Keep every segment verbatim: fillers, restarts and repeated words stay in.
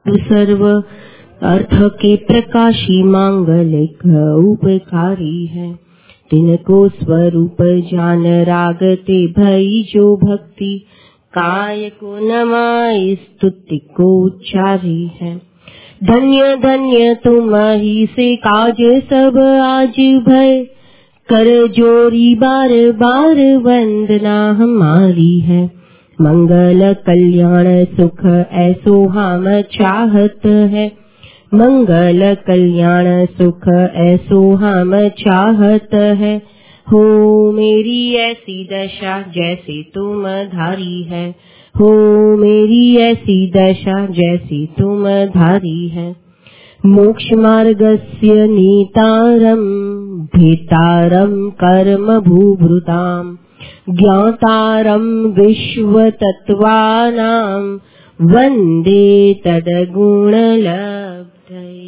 सर्व अर्थ के प्रकाशी मांगलिक उपकारी है। तिनको स्वरूप जान रागते भई जो भक्ति, काय को नमाय स्तुति को उच्चारी है। धन्य धन्य तुम ही से काज सब आज भय, कर जोरी बार बार वंदना हमारी है। मंगल कल्याण सुख ऐसो हम चाहत है, मंगल कल्याण सुख ऐसो हम चाहत है। हो मेरी ऐसी दशा जैसी तुम धारी है, हो मेरी ऐसी दशा जैसी तुम धारी है। मोक्ष मार्गस्य नेतारं भेतारं कर्म भूभृतां, ज्ञातारं विश्वतत्त्वानां वंदे तद्गुणलब्धये।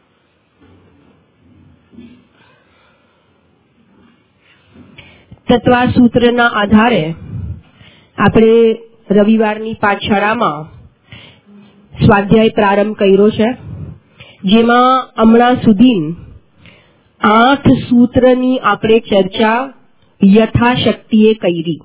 તત્વા સૂત્રના આધારે આપણે રવિવારની પાઠશાળામાં સ્વાધ્યાય પ્રારંભ કર્યો છે, જેમાં હમણાં સુધી આઠ સૂત્રની આપણે ચર્ચા યથાશક્તિએ કરી.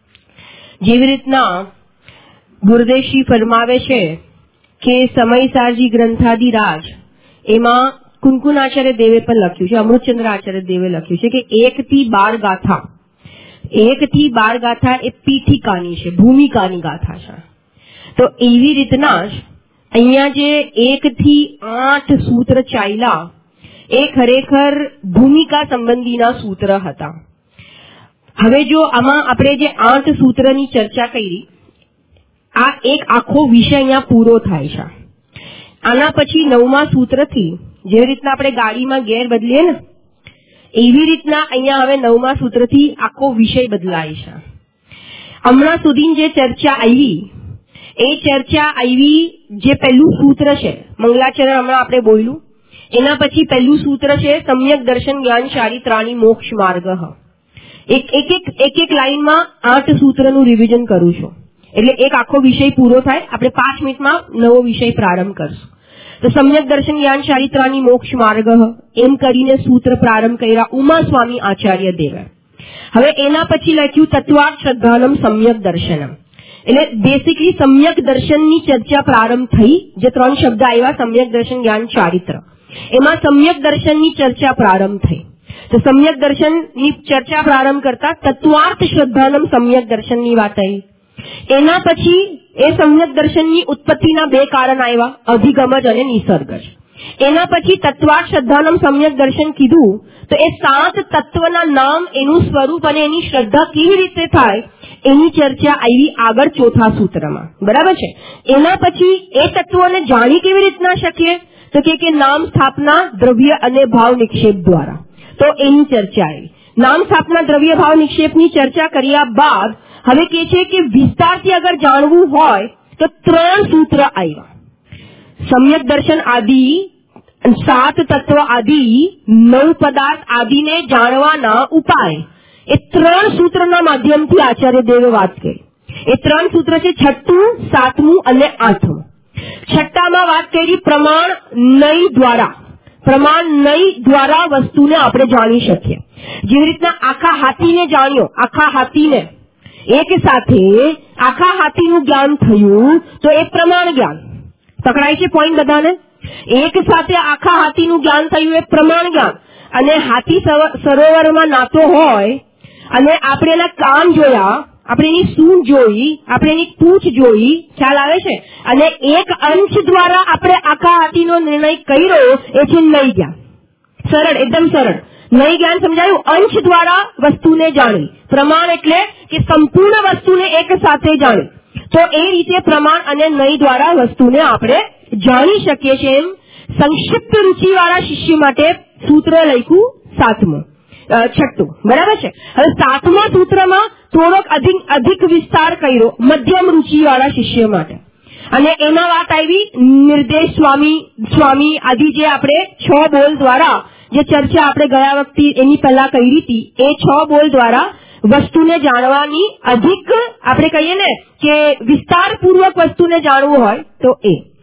જેવી રીતના ગુરુદેવશ્રી ફરમાવે છે કે સમયસારજી ગ્રંથાદિરાજ એમાં કુનકુન આચાર્ય દેવે પણ લખ્યું છે, અમૃતચંદ્ર આચાર્ય દેવે લખ્યું છે કે એક થી બાર ગાથા, એક થી બાર ગાથા એ પીઠિકાની છે, ભૂમિકાની ગાથા છે. તો એવી રીતના જ અહીંયા જે એક થી આઠ સૂત્ર ચાલ્યા એ ખરેખર ભૂમિકા સંબંધીના સૂત્ર હતા. હવે જો આમાં આપણે જે આઠ સૂત્રની ચર્ચા કરી, આ એક આખો વિષય અહીંયા પૂરો થાય છે. આના પછી નવમા સૂત્રથી જેવી રીતના આપણે ગાડીમાં ગેર બદલીએ ને, એવી રીતના અહીંયા હવે નવમા સૂત્રથી આખો વિષય બદલાય છે. હમણાં સુધી જે ચર્ચા આવી એ ચર્ચા આવી જે પહેલું સૂત્ર છે મંગલાચરણ, હમણાં આપણે બોલ્યું, એના પછી પહેલું સૂત્ર છે સમ્યક દર્શન જ્ઞાન ચારિત્રાણી મોક્ષ માર્ગ. એક એક એક એક લાઈનમાં આઠ સૂત્રનું રિવિઝન કરું છું, એટલે એક આખો વિષય પૂરો થાય. આપણે પાંચ મિનિટમાં નવો વિષય પ્રારંભ કરશું. તો સમ્યક દર્શન જ્ઞાન ચારિત્રાણી મોક્ષ માર્ગ એમ કરીને સૂત્ર પ્રારંભ કર્યા ઉમા સ્વામી આચાર્ય દેવે. હવે એના પછી લખ્યું તત્વાર્થ શ્રદ્ધાનમ સમ્યક દર્શનમ, એટલે બેસિકલી સમ્યક દર્શનની ચર્ચા પ્રારંભ થઈ. જે ત્રણ શબ્દ આવ્યા સમ્યક દર્શન જ્ઞાન ચારિત્ર, એમાં સમ્યક દર્શનની ચર્ચા પ્રારંભ થઈ. તો સમ્યક દર્શનની ચર્ચા પ્રારંભ કરતા તત્વાર્થ શ્રદ્ધાનમ સમ્યક દર્શનની વાત આવી. એના પછી એ સમ્યક દર્શનની ઉત્પત્તિના બે કારણ આવ્યા, અધિગમજ અને નિસર્ગજ. એના પછી તત્વાર્થ શ્રદ્ધાનમ સમ્યક દર્શન કીધું તો એ સાત તત્વના નામ, એનું સ્વરૂપ અને એની શ્રદ્ધા કેવી રીતે થાય એની ચર્ચા આવી આગળ ચોથા સૂત્રમાં, બરાબર છે. એના પછી એ તત્વોને જાણી કેવી રીતના શકીએ તો કે નામ સ્થાપના દ્રવ્ય અને ભાવ નિક્ષેપ દ્વારા, તો એની ચર્ચા આવી. નામ સ્થાપના દ્રવ્ય ભાવ નિક્ષેપની ચર્ચા કર્યા બાદ હવે કે છે કે વિસ્તારથી અગર જાણવું હોય તો ત્રણ સૂત્ર આવ્યા. સમ્યક દર્શન આદિ, સાત તત્વ આદિ, નવ પદાર્થ આદિને જાણવાના ઉપાય, એ ત્રણ સૂત્રના માધ્યમથી આચાર્ય દેવે વાત કરી. એ ત્રણ સૂત્ર છે છઠ્ઠું, સાતમું અને આઠમું. છઠ્ઠામાં વાત કરી પ્રમાણ નય દ્વારા, પ્રમાણ નય દ્વારા વસ્તુને આપણે જાણી શકીએ. જેવી રીતના આખા હાથીને જાણ્યો, આખા હાથીને એક સાથે આખા હાથીનું જ્ઞાન થયું તો એ પ્રમાણ જ્ઞાન. પકડાય છે પોઈન્ટ બધાને? એક સાથે આખા હાથીનું જ્ઞાન થયું એ પ્રમાણ જ્ઞાન. અને હાથી સરોવરમાં નાતો હોય અને આપણે એના કાન જોયા, આપણે એની સૂંઢ જોઈ, આપણે એની પૂંછ જોઈ, ખ્યાલ આવે છે, અને એક અંશ દ્વારા આપણે આખા હાથીનો નિર્ણય કર્યો, એ છે નય જ્ઞાન. સરળ, એકદમ સરળ. નય જ્ઞાન સમજાયું? અંશ દ્વારા વસ્તુને જાણી. પ્રમાણ એટલે કે સંપૂર્ણ વસ્તુને એક સાથે જાણી. તો એ રીતે પ્રમાણ અને નય દ્વારા વસ્તુને આપણે જાણી શકીએ છીએ. એમ સંક્ષિપ્ત રુચિવાળા શિષ્ય માટે સૂત્ર લખ્યું સાતમું, છઠ્ઠું, બરાબર છે. હવે સાતમા સૂત્રમાં થોડોક અધિક અધિક વિસ્તાર કર્યો મધ્યમ રુચિવાળા શિષ્ય માટે, અને એમાં વાત આવી નિર્દેશ સ્વામી સ્વામી આદિ જે આપણે છ બોલ દ્વારા જે ચર્ચા આપણે ગયા વખતે એની પહેલા કરી હતી, એ છ બોલ દ્વારા વસ્તુને જાણવાની અધિક આપણે કહીએ ને કે વિસ્તારપૂર્વક વસ્તુને જાણવું હોય તો એ.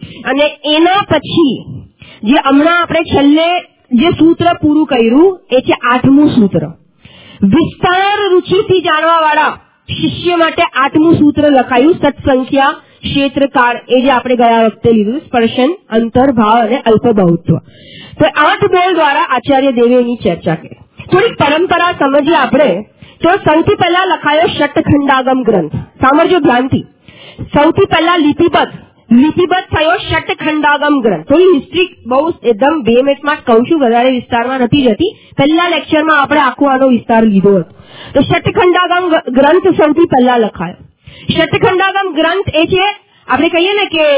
અને એના પછી જે હમણાં આપણે છેલ્લે જે સૂત્ર પૂરું કર્યું એ છે આઠમું સૂત્ર. વિસ્તાર રૂચિથી જાણવા વાળા શિષ્ય માટે આઠમું સૂત્ર લખાયું, સત્સંખ્યા ક્ષેત્રકાળ, એ જે આપણે ગયા વખતે લીધું, સ્પર્શન, અંતર, ભાવ અને અલ્પબહુત્વ. તો આઠ બોલ દ્વારા આચાર્ય દેવે એની ચર્ચા કરી. થોડીક પરંપરા સમજીએ આપણે તો સૌથી પહેલા લખાયો ષટખંડાગમ ગ્રંથ. સાંભળજો ધ્યાનથી. સૌથી પહેલા લિપિબદ્ધ લિપિબદ્ધ થયો ષટખંડાગમ ગ્રંથ. થોડી હિસ્ટ્રી બહુ એકદમ બે મિનિટમાં કહું છું, વધારે વિસ્તારમાં નથી જતી. પહેલા લેક્ચરમાં આપણે આખો આનો વિસ્તાર લીધો હતો. તો ષટખંડાગમ ગ્રંથ સૌથી પહેલા લખાયો. ષટખંડાગમ ગ્રંથ એ છે, આપણે કહીએ ને કે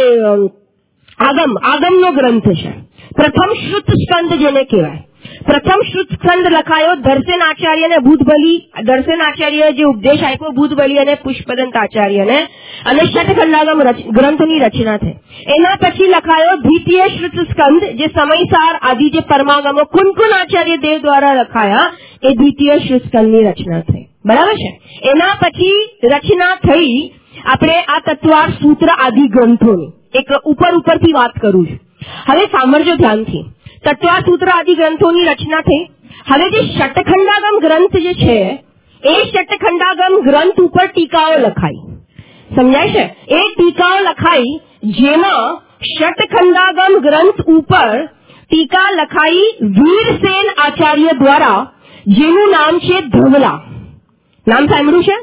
આગમ આગમનો ગ્રંથ છે. પ્રથમ શ્રુત સ્કંદ જેને કહેવાય. પ્રથમ શ્રુત સ્કંદ લખાયો દર્શન આચાર્ય ને ભૂતબલી. દર્શન આચાર્ય જે ઉપદેશ આપ્યો ભૂતબલી અને પુષ્પદંત આચાર્યને, અને ષટખંડાગમ ગ્રંથની રચના થઈ. એના પછી લખાયો દ્વિતીય શ્રુત સ્કંદ, જે સમયસાર આદિ જે પરમાગમો કુનકુન આચાર્ય દેવ દ્વારા લખાયા, એ દ્વિતીય શ્રુત સ્કંદની રચના થઈ. બરાબર છે. એના પછી રચના થઈ આપણે આ તત્વાર સૂત્ર આદિ ગ્રંથોની. એક ઉપર ઉપરથી વાત કરું છું. હવે સાંભળજો ધ્યાનથી. તત્વાર સૂત્ર આદિ ગ્રંથોની રચના થઈ. હવે જે ષટખંડાગમ ગ્રંથ જે છે એ ષટખંડાગમ ગ્રંથ ઉપર ટીકાઓ લખાઈ. સમજાય છે? એ ટીકાઓ લખાઈ જેમાં ષટખંડાગમ ગ્રંથ ઉપર ટીકા લખાઈ વીરસેન આચાર્ય દ્વારા, જેનું નામ છે ધવલા. નામ સાંભળ્યું છે?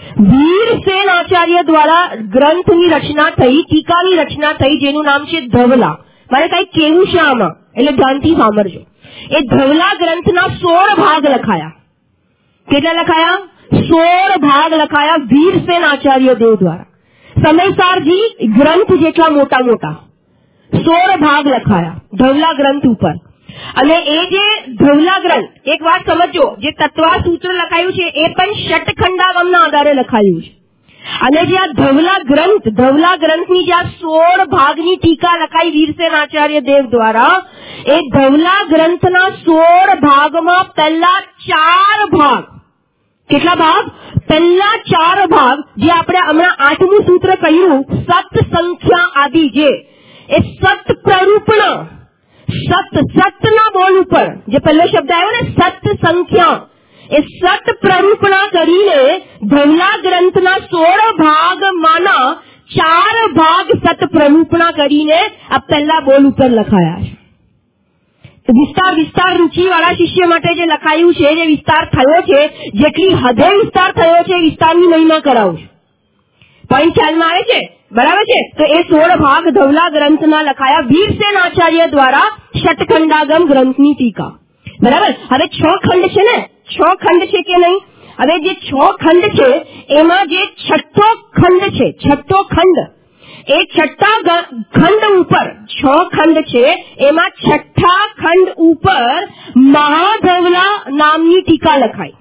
વીરસેન આચાર્ય દ્વારા ગ્રંથની રચના થઈ, ટીકાની રચના થઈ, જેનું નામ છે ધવલા. મારે કઈ કેવું છે આમાં, એટલે ધ્યાનથી સાંભળજો. એ ધવલા ગ્રંથના સોળ ભાગ લખાયા. કેટલા લખાયા? સોળ ભાગ લખાયા વીરસેન આચાર્ય દેવ દ્વારા. સમયસારજી ગ્રંથ જેટલા મોટા મોટા સોળ ભાગ લખાયા ધવલા ગ્રંથ ઉપર. અને એ જે ધવલા ગ્રંથ, એક વાત સમજો, જે તત્વાર સૂત્ર લખાયું છે એ પણ ષટખંડાગમના આધારે લખાયું છે. અને જે આ ધવલા ગ્રંથ ધવલા ગ્રંથની જે આ સોળ ભાગની ટીકા લખાઈ વીરસેન આચાર્ય દેવ દ્વારા, એ ધવલા ગ્રંથના સોળ ભાગમાં પહેલા ચાર ભાગ, કેટલા ભાગ? પહેલા ચાર ભાગ, જે આપણે હમણાં આઠમું સૂત્ર કહ્યું સત સંખ્યા આદિ, જે એ સત પ્રરૂપણ, સત સતના બોલ ઉપર જે પહેલો શબ્દ આવ્યો ને સત સંખ્યા, એ સત પ્રરૂપણા કરીને ધવલા ગ્રંથના સોળ ભાગમાંના ચાર ભાગ સત પ્રરૂપણા કરીને આ પહેલા બોલ ઉપર લખાયા છે. વિસ્તાર વિસ્તાર રૂચિ વાળા શિષ્ય માટે જે લખાયું છે, જે વિસ્તાર થયો છે, જેટલી હદે વિસ્તાર થયો છે, વિસ્તારની મહિમા કરાવું છું. પોઈન્ટ ખ્યાલમાં આવે છે? બરાબર છે. તો એ સોળ ભાગ ધવલા ગ્રંથના લખાયા વીરસેન આચાર્ય દ્વારા ષટખંડાગમ ગ્રંથની ટીકા. બરાબર. હવે છ ખંડ છે ને, છ ખંડ છે કે નહીં? હવે જે છ ખંડ છે એમાં જે છઠ્ઠો ખંડ છે, છઠ્ઠો ખંડ, એ છઠ્ઠા ખંડ ઉપર, છ ખંડ છે એમાં છઠ્ઠા ખંડ ઉપર મહાધવલા નામની ટીકા લખાઈ.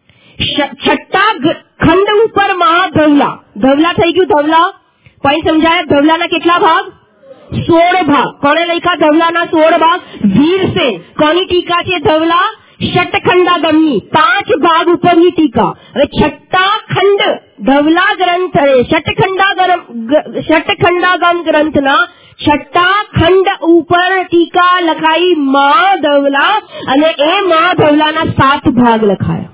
છઠ્ઠા ખંડ ઉપર મહાધવલા, ધવલા થઈ ગયું ધવલા. પોઈન્ટ સમજાય? ધવલાના કેટલા ભાગ? સોળ ભાગ. કોને લખ્યા ધવલાના સોળ ભાગ? વીરસેન. કોની ટીકા છે ધવલા? ષટખંડાગમની પાંચ ભાગ ઉપરની ટીકા. હવે છઠ્ઠા ખંડ ધવલા ગ્રંથ, ષટખંડાગમ ષટખંડાગમ ગ્રંથના છઠ્ઠા ખંડ ઉપર ટીકા લખાઈ મહાધવલા, અને એ મહાધવલાના સાત ભાગ લખાયા.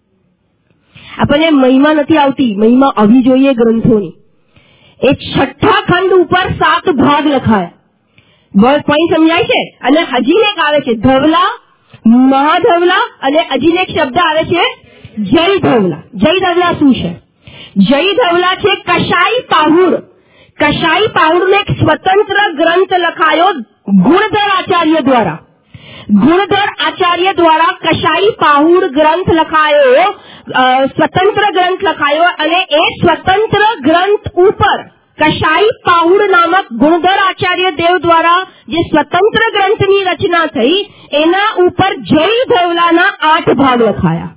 આપણને મહિમા નથી આવતી, મહિમા આવી જોઈએ ગ્રંથોની. એ છઠ્ઠા ખંડ ઉપર સાત ભાગ લખાયા. પોઈન્ટ સમજાય છે? અને હજી એક આવે છે ધવલા, મહાધવલા, અને હજી એક શબ્દ આવે છે જય ધવલા. જય ધવલા શું છે? જય ધવલા છે કશાઈ પાહુડ. કશાઈ પાહુડ ને એક સ્વતંત્ર ગ્રંથ લખાયો ગુણધર આચાર્ય દ્વારા. ગુણધર આચાર્ય દ્વારા કશાઈ પાહુડ ગ્રંથ લખાયો, સ્વતંત્ર ગ્રંથ લખાયો. અને એ સ્વતંત્ર ગ્રંથ ઉપર કશાઈ પાહુડ નામક ગુણધર આચાર્ય દેવ દ્વારા જે સ્વતંત્ર ગ્રંથની રચના થઈ, એના ઉપર જય ધવલાના આઠ ભાગ લખાયા.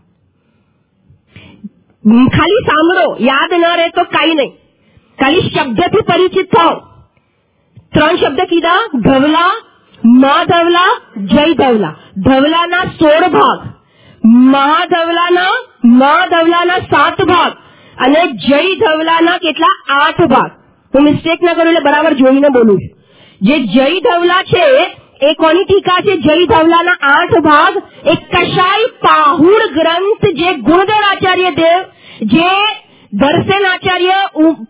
ખાલી સાંભળો, યાદ ન રહે તો કઈ નહીં, ખાલી શબ્દથી પરિચિત થાઓ. ત્રણ શબ્દ કીધા: ધવલા, મહાધવલા, જય ધવલા. ધવલાના સોળ ભાગ, મહાધવલાના મહાધવલાના સાત ભાગ, અને જય ધવલાના કેટલા? આઠ ભાગ. હું મિસ્ટેક ન કરું એટલે બરાબર જોઈને બોલું છું. જે જય ધવલા છે એ કોની ટીકા છે? જય ધવલાના આઠ ભાગ, એક કશાય પાહુડ ગ્રંથ જે ગુણધર આચાર્ય દેવ, જે દર્શન આચાર્ય,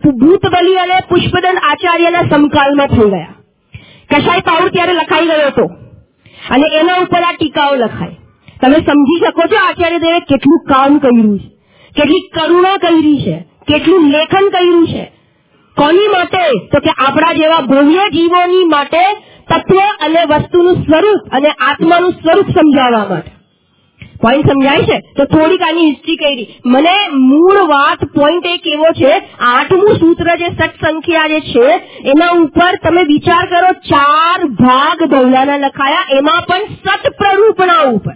ભૂતબલી અને પુષ્પદંત આચાર્યના સમકાલમાં થઈ ગયા. કશાય પાહુડ ત્યારે લખાઈ ગયો હતો અને એના ઉપર આ ટીકાઓ લખાય. તમે સમજી શકો છો આચાર્ય દેવે કેટલું કામ કર્યું છે, કેટલી કરુણા કરી છે, કેટલું લેખન કર્યું છે. કોની માટે? તો કે આપણા જેવા ભવ્ય જીવોની માટે, તત્વ અને વસ્તુનું સ્વરૂપ અને આત્માનું સ્વરૂપ સમજાવવા માટે. પોઈન્ટ સમજાય છે? તો થોડીક આની હિસ્ટ્રી કરી. મને મૂળ વાત પોઈન્ટ એક એવો છે, આઠમું સૂત્ર જે સત સંખ્યા જે છે એના ઉપર તમે વિચાર કરો, ચાર ભાગ ધવલાના લખાયા, એમાં પણ સત પ્રરૂપણા ઉપર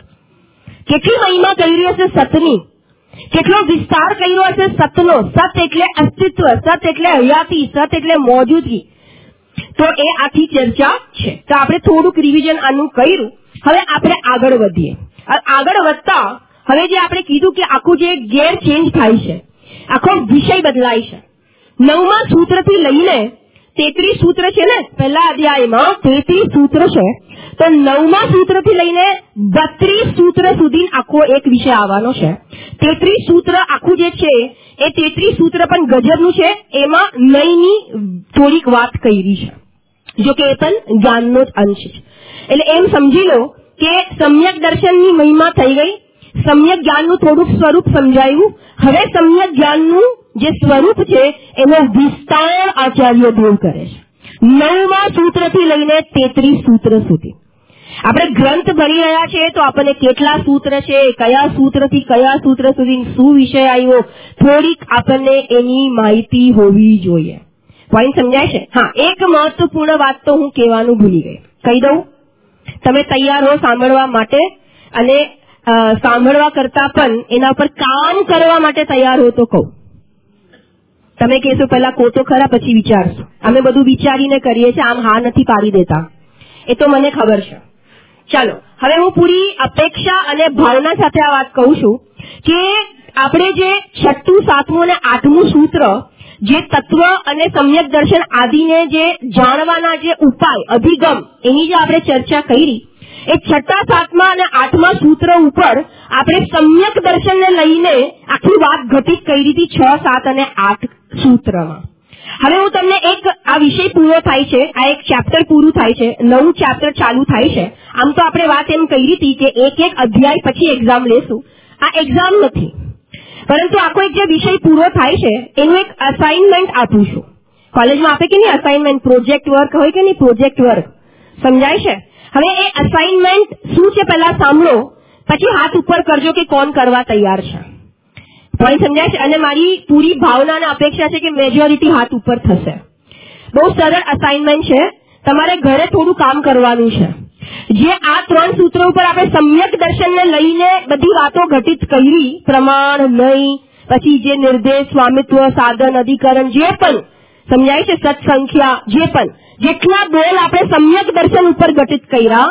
કેટલી મહિમા કરી હશે સતની, કેટલો વિસ્તાર કર્યો હશે સતનો. સત એટલે અસ્તિત્વ, સત એટલે હયાતી, સત એટલે મોજૂદગી. તો એ આખી ચર્ચા છે. તો આપણે થોડુંક રિવિઝન આનું કર્યું. હવે આપણે આગળ વધીએ. આગળ વધતા હવે જે આપણે કીધું કે આખું જે ગેર ચેન્જ થાય છે, આખો વિષય બદલાય છે. નવમા સૂત્રથી લઈને તેત્રીસ સૂત્ર છે ને, પહેલા અધ્યાયમાં તેત્રીસ સૂત્ર છે, તો નવમા સૂત્રથી લઈને બત્રીસ સૂત્ર સુધી આખો એક વિષય આવવાનો છે. તેત્રીસ સૂત્ર આખું જે છે એ તેત્રીસ સૂત્ર પણ ગજબનું છે. એમાં નયની થોડીક વાત કરી છે, જો કે એ પણ જ્ઞાનનો જ અંશ છે. એટલે એમ સમજી લો કે સમ્યક દર્શનની મહિમા થઈ ગઈ, સમ્યક જ્ઞાનનું થોડુંક સ્વરૂપ સમજાયું. હવે સમ્યક જ્ઞાનનું જે સ્વરૂપ છે એનો વિસ્તાર આચાર્ય દેવ કરે છે, નવમા સૂત્રથી લઈને તેત્રીસ સૂત્ર સુધી. આપણે ગ્રંથ ભણી રહ્યા છીએ તો આપણને કેટલા સૂત્ર છે, કયા સૂત્રથી કયા સૂત્ર સુધી શું વિષય આવ્યો, થોડીક આપણને એની માહિતી હોવી જોઈએ. પોઈન્ટ સમજાય છે? હા, એક મહત્વપૂર્ણ વાત તો હું કહેવાનું ભૂલી ગઈ, કહી દઉં. તમે તૈયાર હો સાંભળવા માટે, અને સાંભળવા કરતા પણ એના પર કામ કરવા માટે તૈયાર હો તો કહું. તમે કહેશો પહેલા કહો તો ખરા, પછી વિચારશો. અમે બધું વિચારીને કરીએ છીએ, આમ હા નથી પાડી દેતા, એ તો મને ખબર છે. ચાલો, હવે હું પૂરી અપેક્ષા અને ભાવના સાથે આ વાત કહું છું કે આપણે જે છઠ્ઠું, સાતમું અને આઠમું સૂત્ર, જે તત્વ અને સમ્યક દર્શન આદિને જે જાણવાના જે ઉપાય, અભિગમ, એની જે આપણે ચર્ચા કરી, એ છઠ્ઠા, સાતમા અને આઠમા સૂત્ર ઉપર આપણે સમ્યક દર્શનને લઈને આખી વાત ઘટિત કરી હતી છ, સાત અને આઠ સૂત્રમાં. હવે હું તમને એક, આ વિષય પૂરો થાય છે, આ એક ચેપ્ટર પૂરું થાય છે, નવું ચેપ્ટર ચાલુ થાય છે. આમ તો આપણે વાત એમ કરી હતી કે એક એક અધ્યાય પછી એક્ઝામ લેશું. આ એક્ઝામ નથી, પરંતુ આખો એક જે વિષય પૂરો થાય છે એનું એક અસાઇનમેન્ટ આપું છું. કોલેજમાં આપે કે નહીં અસાઇનમેન્ટ, પ્રોજેક્ટ વર્ક હોય કે નહીં, પ્રોજેક્ટ વર્ક સમજાય છે? હવે એ અસાઇનમેન્ટ શું છે પહેલા સાંભળો, પછી હાથ ઉપર કરજો કે કોણ કરવા તૈયાર છે. પોઈન્ટ સમજાય છે? અને મારી પૂરી ભાવના અને અપેક્ષા છે કે મેજોરિટી હાથ ઉપર થશે. બહુ સરળ અસાઇનમેન્ટ છે, તમારે ઘરે થોડું કામ કરવાનું છે. જે આ ત્રણ સૂત્રો ઉપર આપણે સમ્યક દર્શનને લઈને બધી વાતો ઘટિત કરી, પ્રમાણ, નય, પછી જે નિર્દેશ, સ્વામિત્વ, સાધન, અધિકરણ, જે પણ સમજાય છે, સત સંખ્યા, જે પણ જેટલા બોલ આપણે સમ્યક દર્શન ઉપર ઘટિત કર્યા,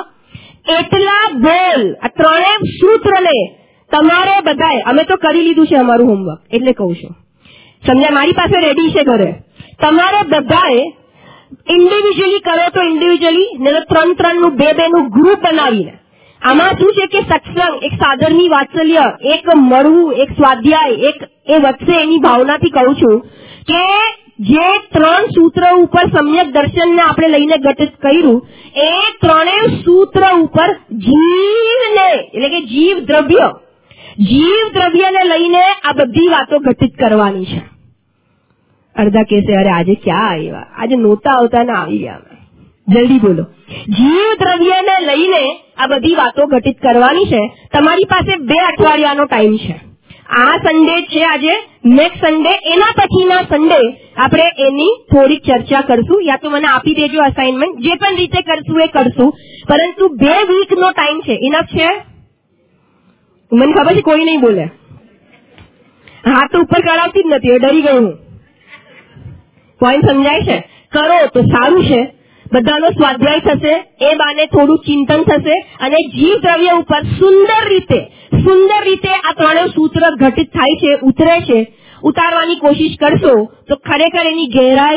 એટલા બોલ આ ત્રણેય સૂત્રને તમારે બધાએ, અમે તો કરી લીધું છે અમારું હોમવર્ક, એટલે કહું છું, સમજ્યા? મારી પાસે રેડી છે ઘરે. તમારે બધાએ ઇન્ડિવિજ્યુઅલી કરો તો ઇન્ડિવિજ્યુઅલી, ને ત્રણ ત્રણ નું બે બે નું ગ્રુપ બનાવીને, આમાં શું છે કે સત્સંગ, એક સાધનની વાત્સલ્ય, એક મળવું, એક સ્વાધ્યાય, એક એ વધશે એની ભાવનાથી કહું છું કે જે ત્રણ સૂત્ર ઉપર સમ્યક દર્શનને આપણે લઈને ઘટિત કર્યું, એ ત્રણેય સૂત્ર ઉપર જીવને, એટલે કે જીવ દ્રવ્ય, જીવ દ્રવ્યને લઈને આ બધી વાતો ઘટિત કરવાની છે. અડધા કહેશે અરે આજે ક્યાં આવ્યા, આજે નહોતા આવતા ને આવી ગયા. જલ્દી બોલો. જીવ દ્રવ્યને લઈને આ બધી વાતો ઘટિત કરવાની છે. તમારી પાસે બે અઠવાડિયાનો ટાઈમ છે. આ સન્ડે છે આજે, નેક્સ્ટ સન્ડે, એના પછીના સન્ડે આપણે એની થોડીક ચર્ચા કરશું. યા તો મને આપી દેજો અસાઇનમેન્ટ, જે પણ રીતે કરશું એ કરશું, પરંતુ બે વીકનો ટાઈમ છે. ઇનફ છે? મને ખબર છે કોઈ નહીં બોલે, હાથ ઉપર કરાવતી જ નથી, ડરી ગઈ હું. પોઈન્ટ સમજાય છે? કરો તો સારું છે, બધાનો સ્વાધ્યાય થશે, એ બાને થોડું ચિંતન થશે, અને જીવ દ્રવ્ય ઉપર સુંદર રીતે સુંદર રીતે આ ત્રણેય સૂત્ર ઘટિત થાય છે, ઉતરે છે. ઉતારવાની કોશિશ કરશો તો ખરેખર એની ગહેરાઈ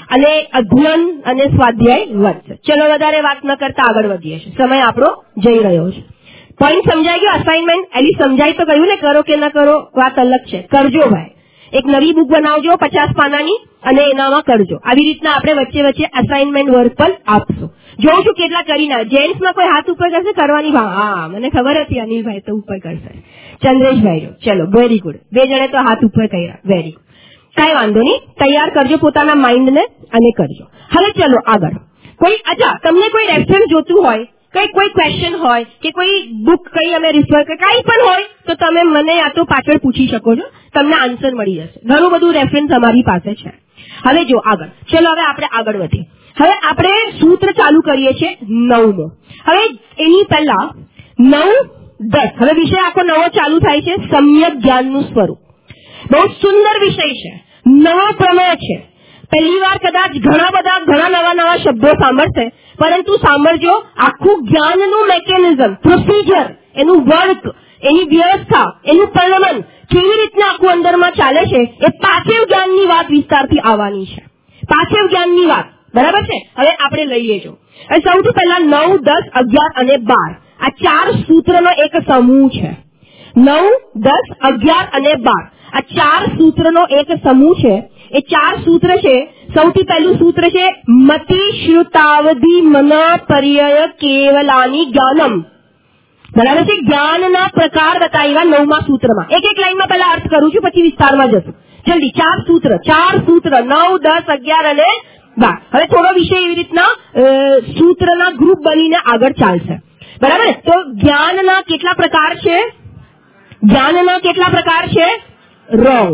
અને અધ્યયન અને સ્વાધ્યાય વધશે. ચલો વધારે વાત ન કરતા આગળ વધીએ છીએ, સમય આપણો જઈ રહ્યો છે. પોઈન્ટ સમજાઈ ગયો? અસાઇનમેન્ટ એલી સમજાય તો કહ્યું ને, કરો કે ન કરો વાત અલગ છે. કરજો ભાઈ, એક નવી બુક બનાવજો પચાસ પાનાની અને એનામાં કરજો. આવી રીતના આપણે વચ્ચે વચ્ચે અસાઇનમેન્ટ વર્ક પણ આપશું. જોઉં છું કેટલા કરી ના. જેન્ટ્સમાં કોઈ હાથ ઉપર કરશે કરવાની? હા, મને ખબર હતી અનિલભાઈ તો ઉપર કરશે. ચંદ્રેશભાઈ જો, ચલો વેરી ગુડ, બે જણે તો હાથ ઉપર કર્યા, વેરી ગુડ. કઈ વાંધો નહીં, તૈયાર કરજો પોતાના માઇન્ડને અને કરજો. હવે ચલો આગળ. કોઈ અચ્છા તમને કોઈ રેફરન્સ જોતું હોય, કઈ કોઈ ક્વેશ્ચન હોય કે કોઈ બુક કઈ અમે રિફર કઈ પણ હોય તો તમે મને આ તો પાછળ પૂછી શકો છો, તમને આન્સર મળી જશે. ઘણું બધું રેફરન્સ અમારી પાસે છે. હવે જો આગળ, ચલો હવે આપણે આગળ વધીએ. હવે આપણે સૂત્ર ચાલુ કરીએ છીએ નવમો. હવે એની પહેલા નવ દસ, હવે વિષય આખો નવો ચાલુ થાય છે, સમ્યક જ્ઞાનનું સ્વરૂપ. બહુ સુંદર વિષય છે, નવો પ્રમેય છે. પહેલી વાર કદાચ ઘણા બધા ઘણા નવા નવા શબ્દો સાંભળશે, પરંતુ સાંભળજો, આખું જ્ઞાનનું મેકેનિઝમ, પ્રોસિજર, એનું વર્ક, એની વ્યવસ્થા, એનું પરિણમન કેવી રીતના આખું અંદરમાં ચાલે છે, એ પાછેવ જ્ઞાનની વાત વિસ્તારથી આવવાની છે. પાછેવ જ્ઞાનની વાત, બરાબર છે? હવે આપણે લઈ લેજો. હવે સૌથી પહેલા નવ દસ અગિયાર અને બાર, આ ચાર સૂત્રનો એક સમૂહ છે. નવ દસ અગિયાર અને બાર, આ ચાર સૂત્રનો એક સમૂહ છે. એ ચાર સૂત્ર છે. સૌથી પહેલું સૂત્ર છે મતિ શ્રુતાવધિ મન પર્યય કેવલાની જ્ઞાનમ. બરાબર છે? જ્ઞાનના પ્રકાર બતાવ્યા નવમા સૂત્રમાં. એક એક લાઈનમાં પહેલા અર્થ કરું છું, પછી વિસ્તારમાં જશું. જલ્દી, ચાર સૂત્ર, ચાર સૂત્ર, નવ દસ અગિયાર અને બાર. હવે થોડો વિષય એવી રીતના સૂત્રના ગ્રુપ બનીને આગળ ચાલશે. બરાબર? તો જ્ઞાનના કેટલા પ્રકાર છે? જ્ઞાનના કેટલા પ્રકાર છે? રોંગ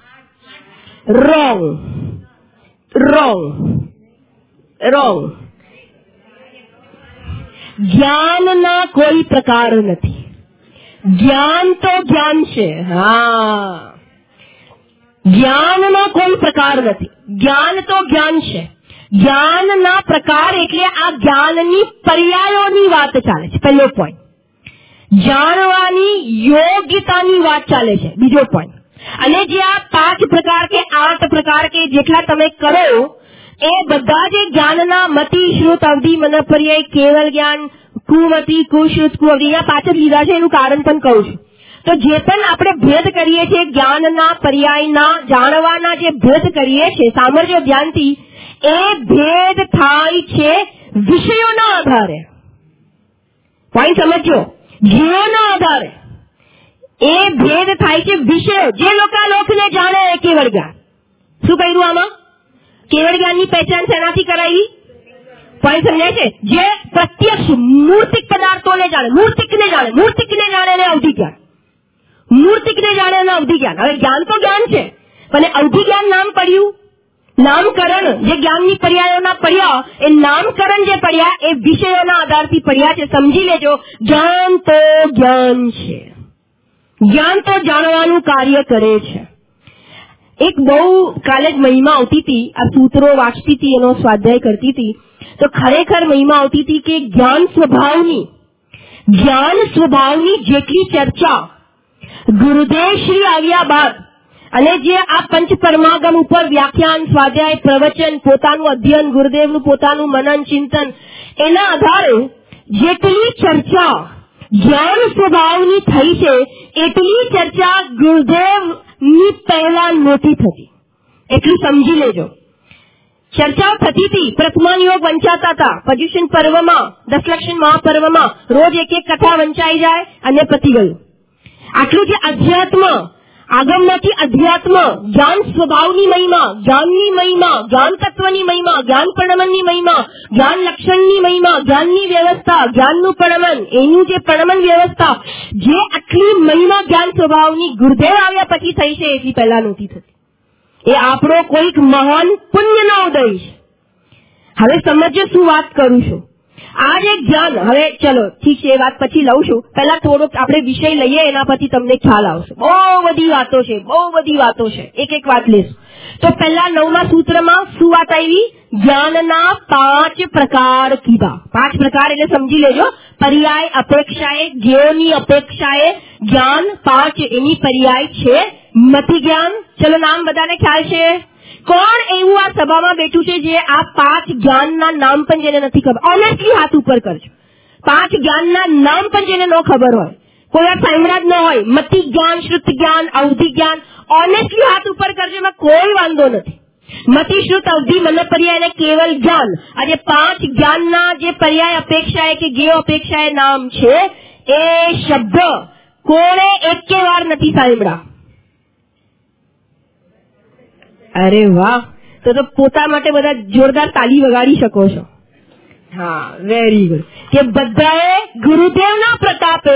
રોંગ રોંગ રોંગ જ્ઞાનના કોઈ પ્રકાર નથી. જ્ઞાન તો જ્ઞાન છે. હા, જ્ઞાનનો કોઈ પ્રકાર નથી. જ્ઞાન તો જ્ઞાન છે. જ્ઞાનના પ્રકાર એટલે આ જ્ઞાનની પર્યાયોની વાત ચાલે છે. પહેલો પોઈન્ટ. જાણવાની યોગ્યતાની વાત ચાલે છે. બીજો પોઈન્ટ. અને જે આ પાંચ પ્રકાર કે આઠ પ્રકાર કે જેટલા તમે કરો એ બધા જે જ્ઞાનના મતિ શ્રુત અવધિ મન પર્યાય કેવલ જ્ઞાન કુમતિ કુશ્રુત કુઅવધિ આ પાંચ જ લીધા છે. એનું કારણ પણ કહું છું. તો જે પણ આપણે ભેદ કરીએ છીએ જ્ઞાનના પર્યાયના જાણવાના જે ભેદ કરીએ છીએ સામર્થ્ય ધ્યાનથી, એ ભેદ થાય છે વિષયોના આધારે. પોઈન્ટ સમજો, જીવોના આધારે એ ભેદ થાય છે વિષયો. જે લોકો લોકને જાણે એ કેવળ જ્ઞાન. શું કહ્યું આમાં? કેવળ જ્ઞાનની પહેચાન શેનાથી કરાવી? પોઈન્ટ સમજાય છે? જે પ્રત્યક્ષ મૂર્તિક પદાર્થોને જાણે, મૂર્તિકને જાણે, મૂર્તિકને જાણે ને અવધિ જ્ઞાન, મૂર્તિકને જાણે અને અવધિ જ્ઞાન. હવે જ્ઞાન તો જ્ઞાન છે, પણ અવધિ જ્ઞાન નામ પડ્યું. નામકરણ જે જ્ઞાનની પર્યાયોના પડ્યા, એ નામકરણ જે પડ્યા એ વિષયોના આધારથી પડ્યા છે. સમજી લેજો, જ્ઞાન તો જ્ઞાન છે. જ્ઞાન તો જાણવાનું કાર્ય કરે છે. એક બહુ કાલે જ મહિમા આવતી હતી, આ સૂત્રો વાંચતી હતી, એનો સ્વાધ્યાય કરતી હતી, તો ખરેખર મહિમા આવતી હતી કે જ્ઞાન સ્વભાવની જ્ઞાન સ્વભાવની જેટલી ચર્ચા ગુરુદેવ શ્રી આવ્યા બાદ અને જે આ પંચ પરમાગમ ઉપર વ્યાખ્યાન, સ્વાધ્યાય, પ્રવચન, પોતાનું અધ્યયન, ગુરુદેવનું પોતાનું મનન ચિંતન, એના આધારે જેટલી ચર્ચા જ્ઞાન સ્વભાવની થઈ છે એટલી ચર્ચા ગુરુદેવની પહેલા નહોતી થતી. એટલું સમજી લેજો. ચર્ચાઓ થતી હતી, પ્રથમાન યોગ વંચાતા હતા, પર્યુષણ પર્વમાં, દશલક્ષણ મહાપર્વમાં રોજ એક એક કથા વંચાઈ જાય અને પતી ગયું. આટલું જે અધ્યાત્મ, આગમમાંથી અધ્યાત્મ, જ્ઞાન સ્વભાવની મહિમા, જ્ઞાનની મહિમા, જ્ઞાન તત્વની મહિમા, જ્ઞાન પરિણમનની મહિમા, જ્ઞાન લક્ષણની મહિમા, જ્ઞાનની વ્યવસ્થા, જ્ઞાનનું પરિણમન, એનું જે પરિણમન વ્યવસ્થા, જે આટલી મહિમા જ્ઞાન સ્વભાવની ગુરુદેવ આવ્યા પછી થઈ છે એથી પહેલા નહોતી થતી. એ આપણો કોઈક મહાન પુણ્યનો ઉદય છે. હવે સમજો શું વાત કરું છું. આ જે જ્ઞાન, હવે ચલો ઠીક છે, એ વાત પછી લઉં છું. પહેલા થોડોક આપણે વિષય લઈએ, એના પછી તમને ખ્યાલ આવશે. બહુ બધી વાતો છે, બહુ બધી વાતો છે, એક એક વાત લેશું. તો પહેલા નવમા સૂત્રમાં શું વાત આવી? જ્ઞાનના પાંચ પ્રકાર કીધા. પાંચ પ્રકાર એટલે સમજી લેજો, પર્યાય, અપેક્ષાએ, જ્ઞેયોની અપેક્ષાએ જ્ઞાન પાંચ, એની પર્યાય છે મતિ જ્ઞાન. ચલો નામ બધાને ખ્યાલ છે? કોણ એવું આ સભામાં બેઠું છે જે આ પાંચ જ્ઞાનના નામ પણ જેને નથી ખબર? ઓનેસ્ટલી હાથ ઉપર કરજો. પાંચ જ્ઞાનના નામ પણ જેને ન ખબર હોય, કોઈ વાર સાંભળ્યા જ ન હોય, મતિ જ્ઞાન, શ્રુત જ્ઞાન, અવધિ જ્ઞાન, ઓનેસ્ટલી હાથ ઉપર કરજો, એમાં કોઈ વાંધો નથી. મતિ, શ્રુત, અવધિ, મન પર્યાય અને કેવલ જ્ઞાન, આ જે પાંચ જ્ઞાનના જે પર્યાય અપેક્ષાએ કે જે અપેક્ષાએ નામ છે, એ શબ્દ કોણે એકે વાર નથી સાંભળ્યા? અરે વાહ, તો તો પોતા માટે બધા જોરદાર તાલી વગાડી શકો છો. હા, વેરી ગુડ. કે બધાએ ગુરુદેવના પ્રતાપે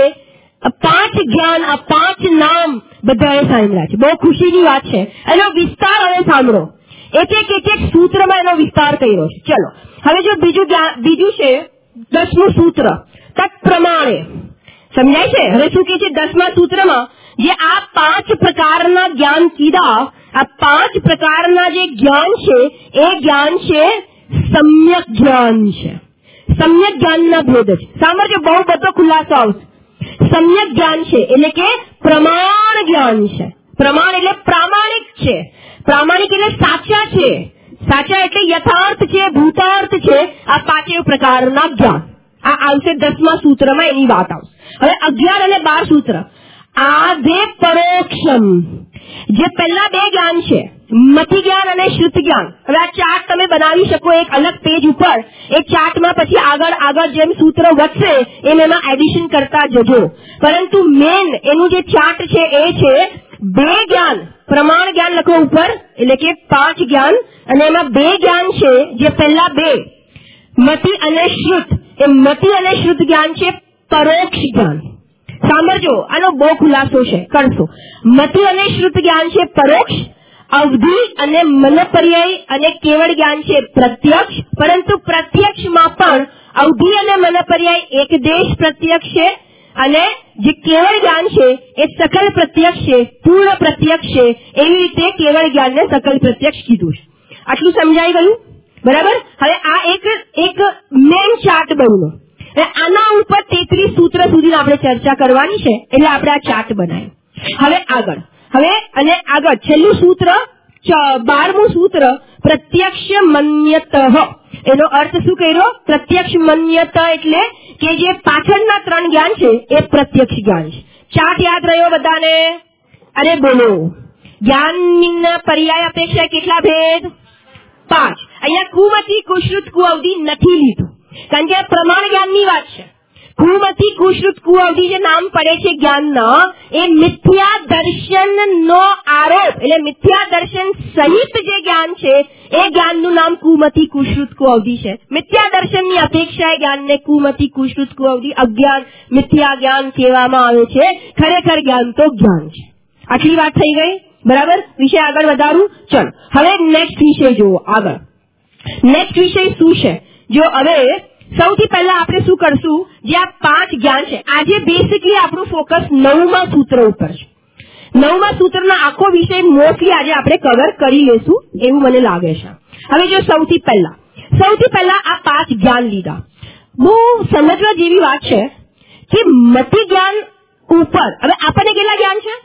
પાંચ જ્ઞાન, આ પાંચ નામ બધાએ સાંભળ્યા છે. બહુ ખુશીની વાત છે. એનો વિસ્તાર હવે સાંભળો. એક એક એક એક સૂત્રમાં એનો વિસ્તાર કર્યો છે. ચલો હવે જો બીજું બીજું છે દસમું સૂત્ર, તત્પ્રમાણે. સમજાય છે? હવે શું કે છે દસમા સૂત્રમાં? જે આ પાંચ પ્રકારના જ્ઞાન કીધા, આ પાંચ પ્રકારના જે જ્ઞાન છે એ જ્ઞાન છે સમ્યક જ્ઞાન છે. સમ્યક જ્ઞાનના ભેદ છે. સાંભળજો, બહુ બધો ખુલાસો આવશે. સમ્યક જ્ઞાન છે એટલે કે પ્રમાણ જ્ઞાન છે. પ્રમાણ એટલે પ્રામાણિક છે. પ્રામાણિક એટલે સાચા છે. સાચા એટલે યથાર્થ છે, ભૂતાર્થ છે. આ પાંચેય પ્રકારના જ્ઞાન આ આવશે દસમા સૂત્રમાં, એની વાત આવશે. હવે અગિયાર અને બાર સૂત્ર, આધે પરોક્ષમ. જે પહેલા બે જ્ઞાન છે, મતિ જ્ઞાન અને શ્રુત જ્ઞાન. હવે આ ચાર્ટ તમે બનાવી શકો એક અલગ પેજ ઉપર. એ ચાર્ટમાં પછી આગળ આગળ જેમ સૂત્ર વધશે એમ એમાં એડિશન કરતા જજો. પરંતુ મેન એનું જે ચાર્ટ છે એ છે બે જ્ઞાન, પ્રમાણ જ્ઞાન લખો ઉપર, એટલે કે પાંચ જ્ઞાન, અને એમાં બે જ્ઞાન છે. જે પહેલા બે મતિ અને શ્રુત, એ મતિ અને શ્રુત જ્ઞાન છે પરોક્ષ જ્ઞાન. સાંભળજો, આનો બહુ ખુલાસો છે, કરશો. મતિ અને શ્રુત જ્ઞાન છે પરોક્ષ, અવધિ અને મનપર્યાય અને કેવળ જ્ઞાન છે પ્રત્યક્ષ. પરંતુ પ્રત્યક્ષમાં પણ અવધિ અને મનપર્યાય એક દેશ પ્રત્યક્ષ છે, અને જે કેવળ જ્ઞાન છે એ સકલ પ્રત્યક્ષ છે, પૂર્ણ પ્રત્યક્ષ છે. એવી રીતે કેવળ જ્ઞાનને સકલ પ્રત્યક્ષ કીધું છે. આટલું સમજાઈ ગયું? બરાબર. હવે આ એક એક મેન ચાર્ટ બન્યો. આના ઉપર તેત્રીસ સૂત્ર સુધી આપણે ચર્ચા કરવાની છે, એટલે આપણે આ ચાર્ટ બનાવ્યો. હવે આગળ હવે અને આગળ છેલ્લું સૂત્ર, બારમું સૂત્ર, પ્રત્યક્ષ મન્યતઃ. એનો અર્થ શું કર્યો? પ્રત્યક્ષ મન્યત એટલે કે જે પાછળના ત્રણ જ્ઞાન છે એ પ્રત્યક્ષ જ્ઞાન છે. ચાર્ટ યાદ રહ્યો બધાને? અરે બોલો. જ્ઞાનના પર્યાય અપેક્ષા કેટલા ભેદ? પાંચ. અહીંયા કુમતિ, કુશ્રુત, કુઅવધિ નથી લીધું, કારણ કે પ્રમાણ જ્ઞાનની વાત છે. કુમતિ, કુશ્રુત, કુઅવધિ જે નામ પડે છે જ્ઞાનના, એ મિથ્યા દર્શનનો આરોપ, એટલે મિથ્યા દર્શન સહિત જે જ્ઞાન છે એ જ્ઞાનનું નામ કુમતિ, કુશ્રુત, કુઅવધિ છે. મિથ્યા દર્શનની અપેક્ષાએ જ્ઞાનને કુમતિ, કુશ્રુત, કુઅવધિ, અજ્ઞાન, મિથ્યા જ્ઞાન કહેવામાં આવે છે. ખરેખર જ્ઞાન તો જ્ઞાન છે. આટલી વાત થઈ ગઈ? બરાબર. વિષય આગળ વધારું. ચલો હવે નેક્સ્ટ વિષય જુઓ. આગળ નેક્સ્ટ વિષય શું છે? જો હવે સૌથી પહેલા આપણે શું કરશું, જે આ પાંચ જ્ઞાન છે, આજે બેસિકલી આપણું ફોકસ નવમા સૂત્ર ઉપર છે. નવમા સૂત્રના આખો વિષય મોસ્ટલી આજે આપણે કવર કરી લેશું એવું મને લાગે છે. હવે જો સૌથી પહેલા સૌથી પહેલા આ પાંચ જ્ઞાન લીધા. બહુ સમજવા જેવી વાત છે કે મતિ જ્ઞાન ઉપર હવે આપણને કેટલા જ્ઞાન છે?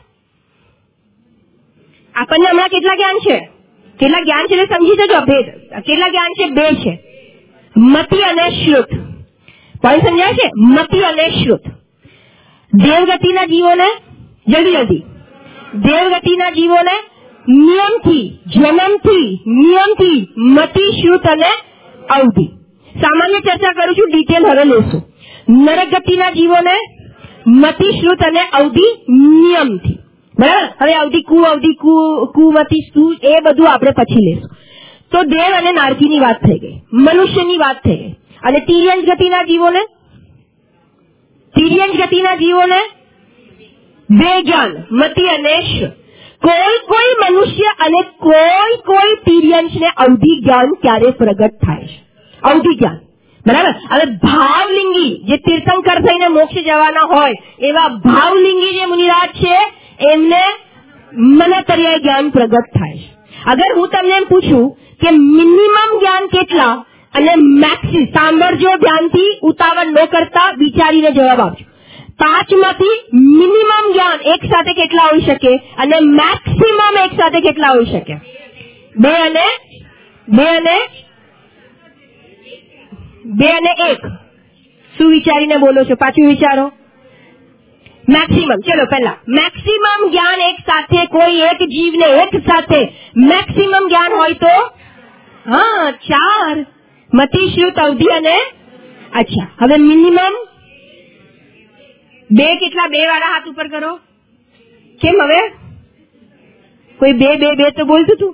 આપણને હમણાં કેટલા જ્ઞાન છે? કેટલા જ્ઞાન છે સમજી જજો. ભેદ કેટલા જ્ઞાન છે? બે છે, મતિ અને શ્રુત. પણ સમજાય છે? મતિ અને શ્રુત. દેવગતિના જીવોને જલ્દી જલ્દી દેવગતિના જીવોને નિયમથી, જન્મથી, નિયમથી મતિ, શ્રુત અને અવધિ. સામાન્ય ચર્ચા કરું છું, ડિટેલ હવે લેશું. નરગતિના જીવોને મતિ, શ્રુત અને અવધિ નિયમથી. બરાબર. હવે અવધિ, કુ અવધિ, કુમતિ, સુ, એ બધું આપણે પછી લેશું. તો દેવ અને નારકીની વાત થઈ ગઈ, મનુષ્યની વાત થઈ ગઈ. અને તિર્યંશ ગતિના જીવોને તિર્યંશ ગતિના જીવોને બે જ્ઞાન, મતિ અને શ્રુત. કોઈ કોઈ મનુષ્ય અને કોઈ કોઈ તિર્યંશને અવધિ જ્ઞાન ક્યારે પ્રગટ થાય છે? અવધિ જ્ઞાન. બરાબર. હવે ભાવલિંગી જે તીર્થંકર થઈને મોક્ષ જવાના હોય એવા ભાવલિંગી જે મુનિરાજ છે એમને મનપર્યાય જ્ઞાન પ્રગટ થાય છે. અગર હું તમને એમ પૂછું કે મિનિમમ જ્ઞાન કેટલા અને મેક્સિમ, સાંભળજો ધ્યાનથી, ઉતાવળ ન કરતા વિચારીને જવાબ આપજો. પાંચમાંથી મિનિમમ જ્ઞાન એક સાથે કેટલા હોઈ શકે અને મેક્સિમમ એક સાથે કેટલા હોઈ શકે? બે અને બે અને બે અને એક. શું વિચારીને બોલો છો? પાછું વિચારો. મેક્સિમમ. ચલો પહેલા મેક્સિમમ જ્ઞાન એક સાથે, કોઈ એક જીવને એક સાથે મેક્સિમમ જ્ઞાન હોય તો હા ચાર. મતિ, શ્રુત, અવધિ અને અચ્છા. હવે મિનિમમ બે. કેટલા? બે વાળા હાથ ઉપર કરો. કેમ હવે કોઈ બે બે બે તો બોલતું હતું.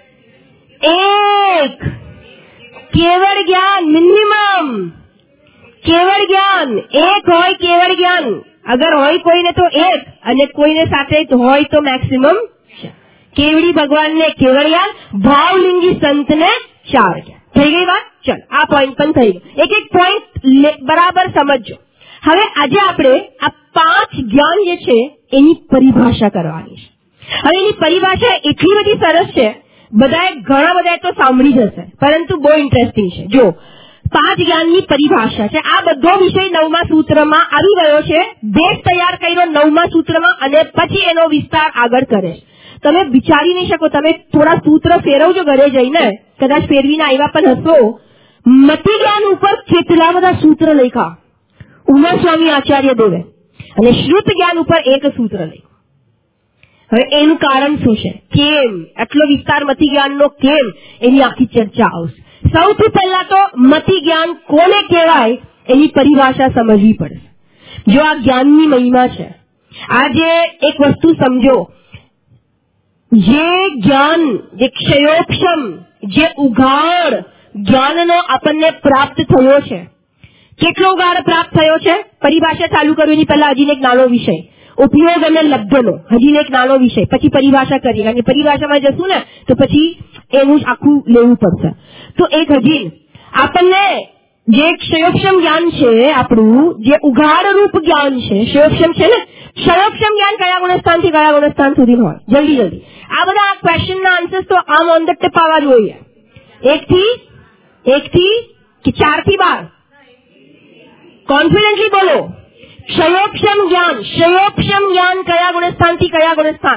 એક. કેવળ જ્ઞાન મિનિમમ. કેવળ જ્ઞાન એક હોય. કેવળ જ્ઞાન અગર હોય કોઈને તો એક, અને કોઈને સાથે હોય તો મેક્સિમમ. કેવડી ભગવાનને કેવળ જ્ઞાન, ભાવલિંગી સંતને ચાર જ્ઞાન. થઈ ગઈ વાત? ચલ આ પોઈન્ટ પણ થઈ ગયો. એક એક પોઈન્ટ બરાબર સમજો. હવે આજે આપણે આ પાંચ જ્ઞાન જે છે એની પરિભાષા કરવાની છે. હવે એની પરિભાષા એટલી બધી સરસ છે, બધાએ ઘણા બધાએ તો સાંભળી જશે, પરંતુ બહુ ઇન્ટરેસ્ટિંગ છે. જો પાંચ જ્ઞાનની પરિભાષા છે. આ બધો વિષય નવમા સૂત્રમાં આવી ગયો છે. દેશ તૈયાર કર્યો નવમા સૂત્રમાં, અને પછી એનો વિસ્તાર આગળ કરે. તમે વિચારી નહીં શકો. તમે થોડા સૂત્ર ફેરવજો ઘરે જઈને, કદાચ ફેરવીને આવ્યા પણ હશો. મતિ જ્ઞાન ઉપર કેટલા બધા સૂત્ર લખ્યા ઉમા સ્વામી આચાર્ય દેવે, અને શ્રુત જ્ઞાન ઉપર એક સૂત્ર લખ્યું. હવે એનું કારણ શું છે? કેમ આટલો વિસ્તાર મતિ જ્ઞાનનો? કેમ? એની આખી ચર્ચા આવશે. સૌથી પહેલા તો મતિ જ્ઞાન કોને કહેવાય એની પરિભાષા સમજવી પડશે. જો આ જ્ઞાનની મહિમા છે. આજે એક વસ્તુ સમજો, જે જ્ઞાન, જે ક્ષયોક્ષમ, જે ઉઘાડ જ્ઞાનનો આપણને પ્રાપ્ત થયો છે, કેટલો ઉઘાડ પ્રાપ્ત થયો છે? પરિભાષા ચાલુ કરવી એની પહેલા હજી એક નાનો વિષય, ઉપયોગ અને લબ્ધનો હજી એક નાનો વિષય, પછી પરિભાષા કરીએ. કારણ કે પરિભાષામાં જશું ને તો પછી એનું જ આખું લેવું પડશે. તો એક હજી આપણને જે ક્ષયોક્ષમ જ્ઞાન છે, આપણું જે ઉઘાડ રૂપ જ્ઞાન છે, ક્ષયોક્ષમ છે ને, ક્ષયોક્ષમ જ્ઞાન કયા ગુણસ્થાનથી કયા ગુણસ્થાન સુધી હોય? જલ્દી જલ્દી આ બધા ક્વેશ્ચનના આન્સર્સ તો આમ ઓન ધ ટેપ આવવા જોઈએ. એક થી એક થી કે ચાર થી બાર? કોન્ફિડન્ટલી બોલો. ક્ષયોક્ષમ જ્ઞાન, ક્ષયોક્ષમ જ્ઞાન કયા ગુણસ્થાનથી કયા ગુણસ્થાન?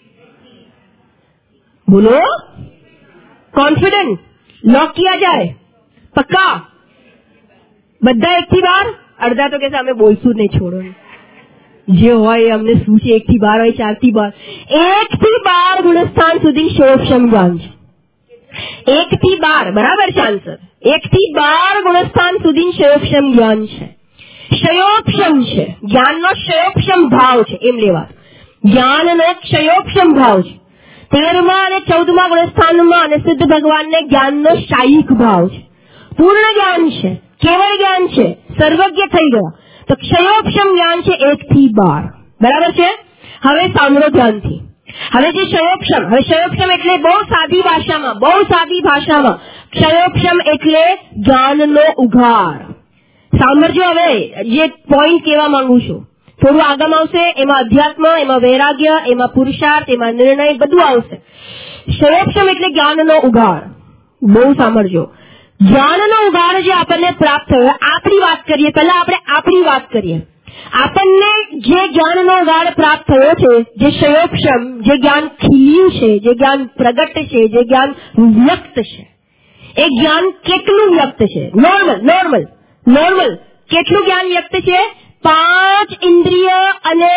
બોલો. कॉन्फिडेंट लॉक किया जाए? पक्का? બધા એક થી બાર? અડધા તો કહેશે અમે બોલશું નહીં, છોડો. જે હોય અમને શું છે, એક થી બાર હોય, ચાર થી બાર. એક થી બાર ગુણસ્થાન સુધી ક્ષયોક્ષમ જ્ઞાન છે. એક થી બાર બરાબર છે આન્સર. એક થી બાર ગુણસ્થાન સુધી ક્ષયોક્ષમ જ્ઞાન છે. ક્ષયોક્ષમ છે, જ્ઞાનનો ક્ષયોક્ષમ ભાવ છે એમ લેવા. જ્ઞાનનો ક્ષયોક્ષમ ભાવ છે. તેરમા અને ચૌદમા ગુણસ્થાનમાં અને સિદ્ધ ભગવાનને જ્ઞાનનો શાયિક ભાવ છે. પૂર્ણ જ્ઞાન છે, કેવળ જ્ઞાન છે, સર્વજ્ઞ થઈ ગયા. તો ક્ષયોક્ષમ જ્ઞાન છે એક થી બાર. બરાબર છે? હવે સાંભળો ધ્યાનથી. હવે જે ક્ષયોક્ષમ, હવે ક્ષયોક્ષમ એટલે બહુ સાદી ભાષામાં, બહુ સાદી ભાષામાં ક્ષયોક્ષમ એટલે જ્ઞાનનો ઉઘાડ. સાંભળજો. હવે જે પોઈન્ટ કહેવા માંગુ છું થોડું આગળ આવશે. એમાં અધ્યાત્મ, એમાં વૈરાગ્ય, એમાં પુરુષાર્થ, એમાં નિર્ણય બધું આવશે. ક્ષયોક્ષમ એટલે જ્ઞાનનો ઉઘાડ. બહુ સાંભળજો. જ્ઞાનનો ઉઘાડ જે આપણને પ્રાપ્ત થયો, આપણી વાત કરીએ, પહેલા આપણે આપણી વાત કરીએ. આપણને જે જ્ઞાનનો ઉઘાડ પ્રાપ્ત થયો છે, જે ક્ષયોક્ષમ, જે જ્ઞાન ખીલ્યું છે, જે જ્ઞાન પ્રગટ છે, જે જ્ઞાન વ્યક્ત છે, એ જ્ઞાન કેટલું વ્યક્ત છે? નોર્મલ નોર્મલ નોર્મલ કેટલું જ્ઞાન વ્યક્ત છે? પાંચ ઇન્દ્રિય અને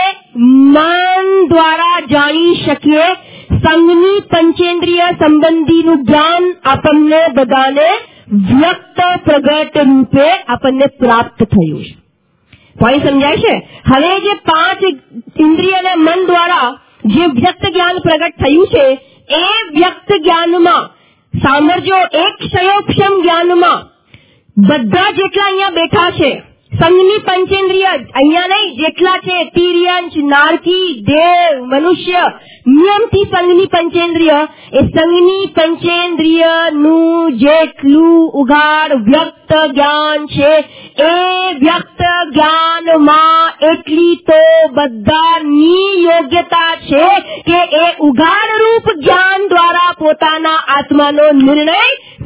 મન દ્વારા જાણી શકીએ સંઘની પંચેન્દ્રિય સંબંધીનું જ્ઞાન આપણને બધાને વ્યક્ત પ્રગટ રૂપે આપણને પ્રાપ્ત થયું છે. પોઈન્ટ સમજાય છે? હવે જે પાંચ ઇન્દ્રિય અને મન દ્વારા જે વ્યક્ત જ્ઞાન પ્રગટ થયું છે, એ વ્યક્ત જ્ઞાનમાં સામર્થ્ય, એક ક્ષયોક્ષમ જ્ઞાનમાં બધા જેટલા અહીંયા બેઠા છે, સંઘની પંચેન્દ્રિય અહીંયા નહીં, જેટલા છે તિર્યંચ, નારકી, દેવ, મનુષ્ય, નિયમથી સંઘની પંચેન્દ્રિય, એ સંઘની પંચેન્દ્રિયનું જેટલું ઉઘાડ વ્યક્ત જ્ઞાન છે, એ વ્યક્ત જ્ઞાનમાં એટલી તો બધાની યોગ્યતા છે કે એ ઉઘાડ રૂપ જ્ઞાન દ્વારા પોતાના આત્માનો નિર્ણય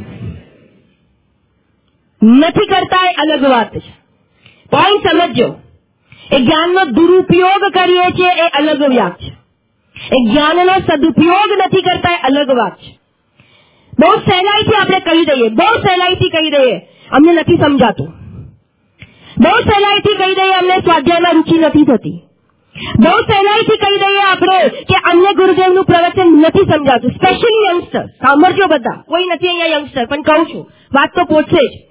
નથી કરતા. એ અલગ વાત છે. પોઈન્ટ સમજો. એ જ્ઞાનનો દુરુપયોગ કરીએ છીએ, એ અલગ વાત છે. એ જ્ઞાનનો સદુપયોગ નથી કરતા, એ અલગ વાત છે. બહુ સહેલાઈથી આપણે કહી દઈએ, બહુ સહેલાઈથી કહી દઈએ અમને નથી સમજાતું, બહુ સહેલાઈથી કહી દઈએ અમને સ્વાધ્યાયમાં રુચિ નથી થતી, બહુ સહેલાઈથી કહી દઈએ આપણે કે અન્ય ગુરુદેવનું પ્રવચન નથી સમજાતું. સ્પેશિયલી યંગસ્ટર, સાંભળજો બધા, કોઈ નથી અહીંયા યંગસ્ટર, પણ કહું છું વાત તો પહોંચશે જ.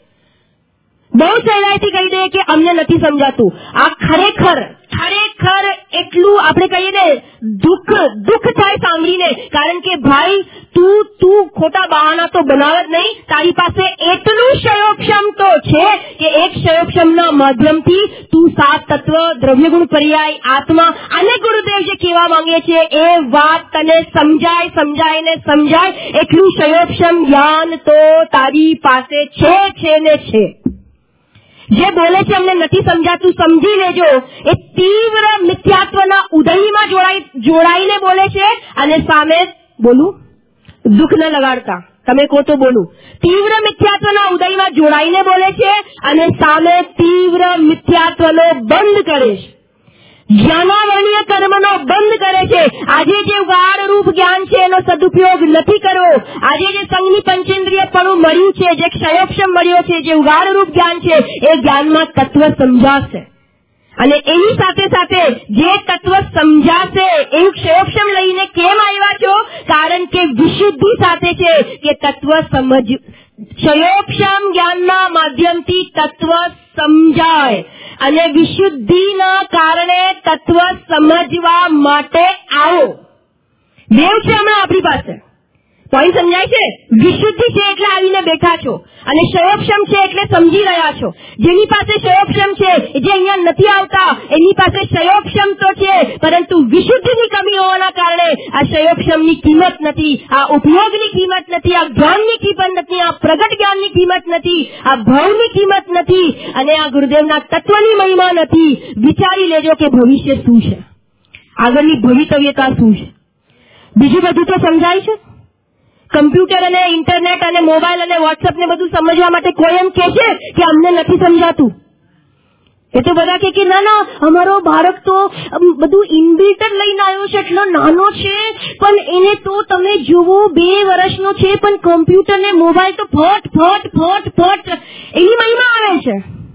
બહુ સહેલાઈથી કહી દઈએ કે અમને નથી સમજાતું. આ ખરેખર ખરેખર એટલું આપણે કહીએ ને દુઃખ દુઃખ થાય સાંભળીને, કારણ કે ભાઈ તું તું ખોટા બહાના તો બનાવ જ નહીં. તારી પાસે એટલું ક્ષયોક્ષમ તો છે કે એક ક્ષયોક્ષમના માધ્યમથી તું સાત તત્વ, દ્રવ્યગુણ, પર્યાય, આત્મા અને ગુરુદેવ જે કહેવા માંગે છે એ વાત તને સમજાય સમજાય ને સમજાય એટલું ક્ષયોક્ષમ જ્ઞાન તો તારી પાસે છે છે ને છે. જે બોલે છે અમને નથી સમજાતું, સમજી લેજો એ તીવ્ર મિથ્યાત્વના ઉદયમાં જોડાઈ જોડાઈને બોલે છે. અને સામે બોલું, દુઃખ ન લગાડતા, તમે કહો તો બોલું, તીવ્ર મિથ્યાત્વના ઉદયમાં જોડાઈને બોલે છે અને સામે તીવ્ર મિથ્યાત્વનો બંધ કરે છે, જ્ઞાનાવર્ણીય કર્મનો બંધ કરે છે. આજે જે ગાઢ રૂપ જ્ઞાન છે એનો સદુપયોગ નથી કરવો. આજે જે સંઘની પંચેન્દ્રિયપણું મળ્યું છે, જે ક્ષયોક્ષમ મળ્યો છે, જે ગાઢ રૂપ જ્ઞાન છે એ જ્ઞાનમાં તત્વ સમજાશે. અને એની સાથે સાથે જે તત્વ સમજાશે એવું ક્ષયોક્ષમ લઈને કેમ આવ્યા છો? કારણ કે વિશુદ્ધિ સાથે છે કે તત્વ સમજ, ક્ષયોક્ષમ જ્ઞાનના માધ્યમથી તત્વ સમજાય અને વિશુદ્ધિના કારણે તત્વ સમજવા માટે આવો. દેવ છે હમણાં આપણી પાસે, પોઈન્ટ સમજાય છે? વિશુદ્ધિ છે એટલે આવીને બેઠા છો અને ક્ષયોક્ષમ છે એટલે સમજી રહ્યા છો. જેની પાસે ક્ષયોક્ષમ છે, જે અહીંયા નથી આવતા, એની પાસે ક્ષયોક્ષમ તો છે પરંતુ વિશુદ્ધિની કમી હોવાના કારણે આ ક્ષયોક્ષમની કિંમત નથી, આ ઉપયોગની કિંમત નથી, આ જ્ઞાનની કિંમત નથી, આ પ્રગટ જ્ઞાનની કિંમત નથી, આ ભાવની કિંમત નથી અને આ ગુરુદેવના તત્વની મહિમા નથી. વિચારી લેજો કે ભવિષ્ય શું છે, આગળની ભવિતવ્યતા શું છે. બીજું બધું તો સમજાય છે. કમ્પ્યુટર અને ઇન્ટરનેટ અને મોબાઈલ અને વોટ્સઅપ ને બધું સમજવા માટે કોઈ એમ કહે છે કે અમને નથી સમજાતું? એ તો બધા કે ના ના અમારો બાળક તો બધું ઇનબિલ્ટ જ લઈને આવ્યો છે, એટલો નાનો છે પણ એને તો તમે જુઓ બે વર્ષનો છે પણ કમ્પ્યુટર ને મોબાઈલ તો ફટ ફટ ફટ ફટ એની મહિમા આવે છે.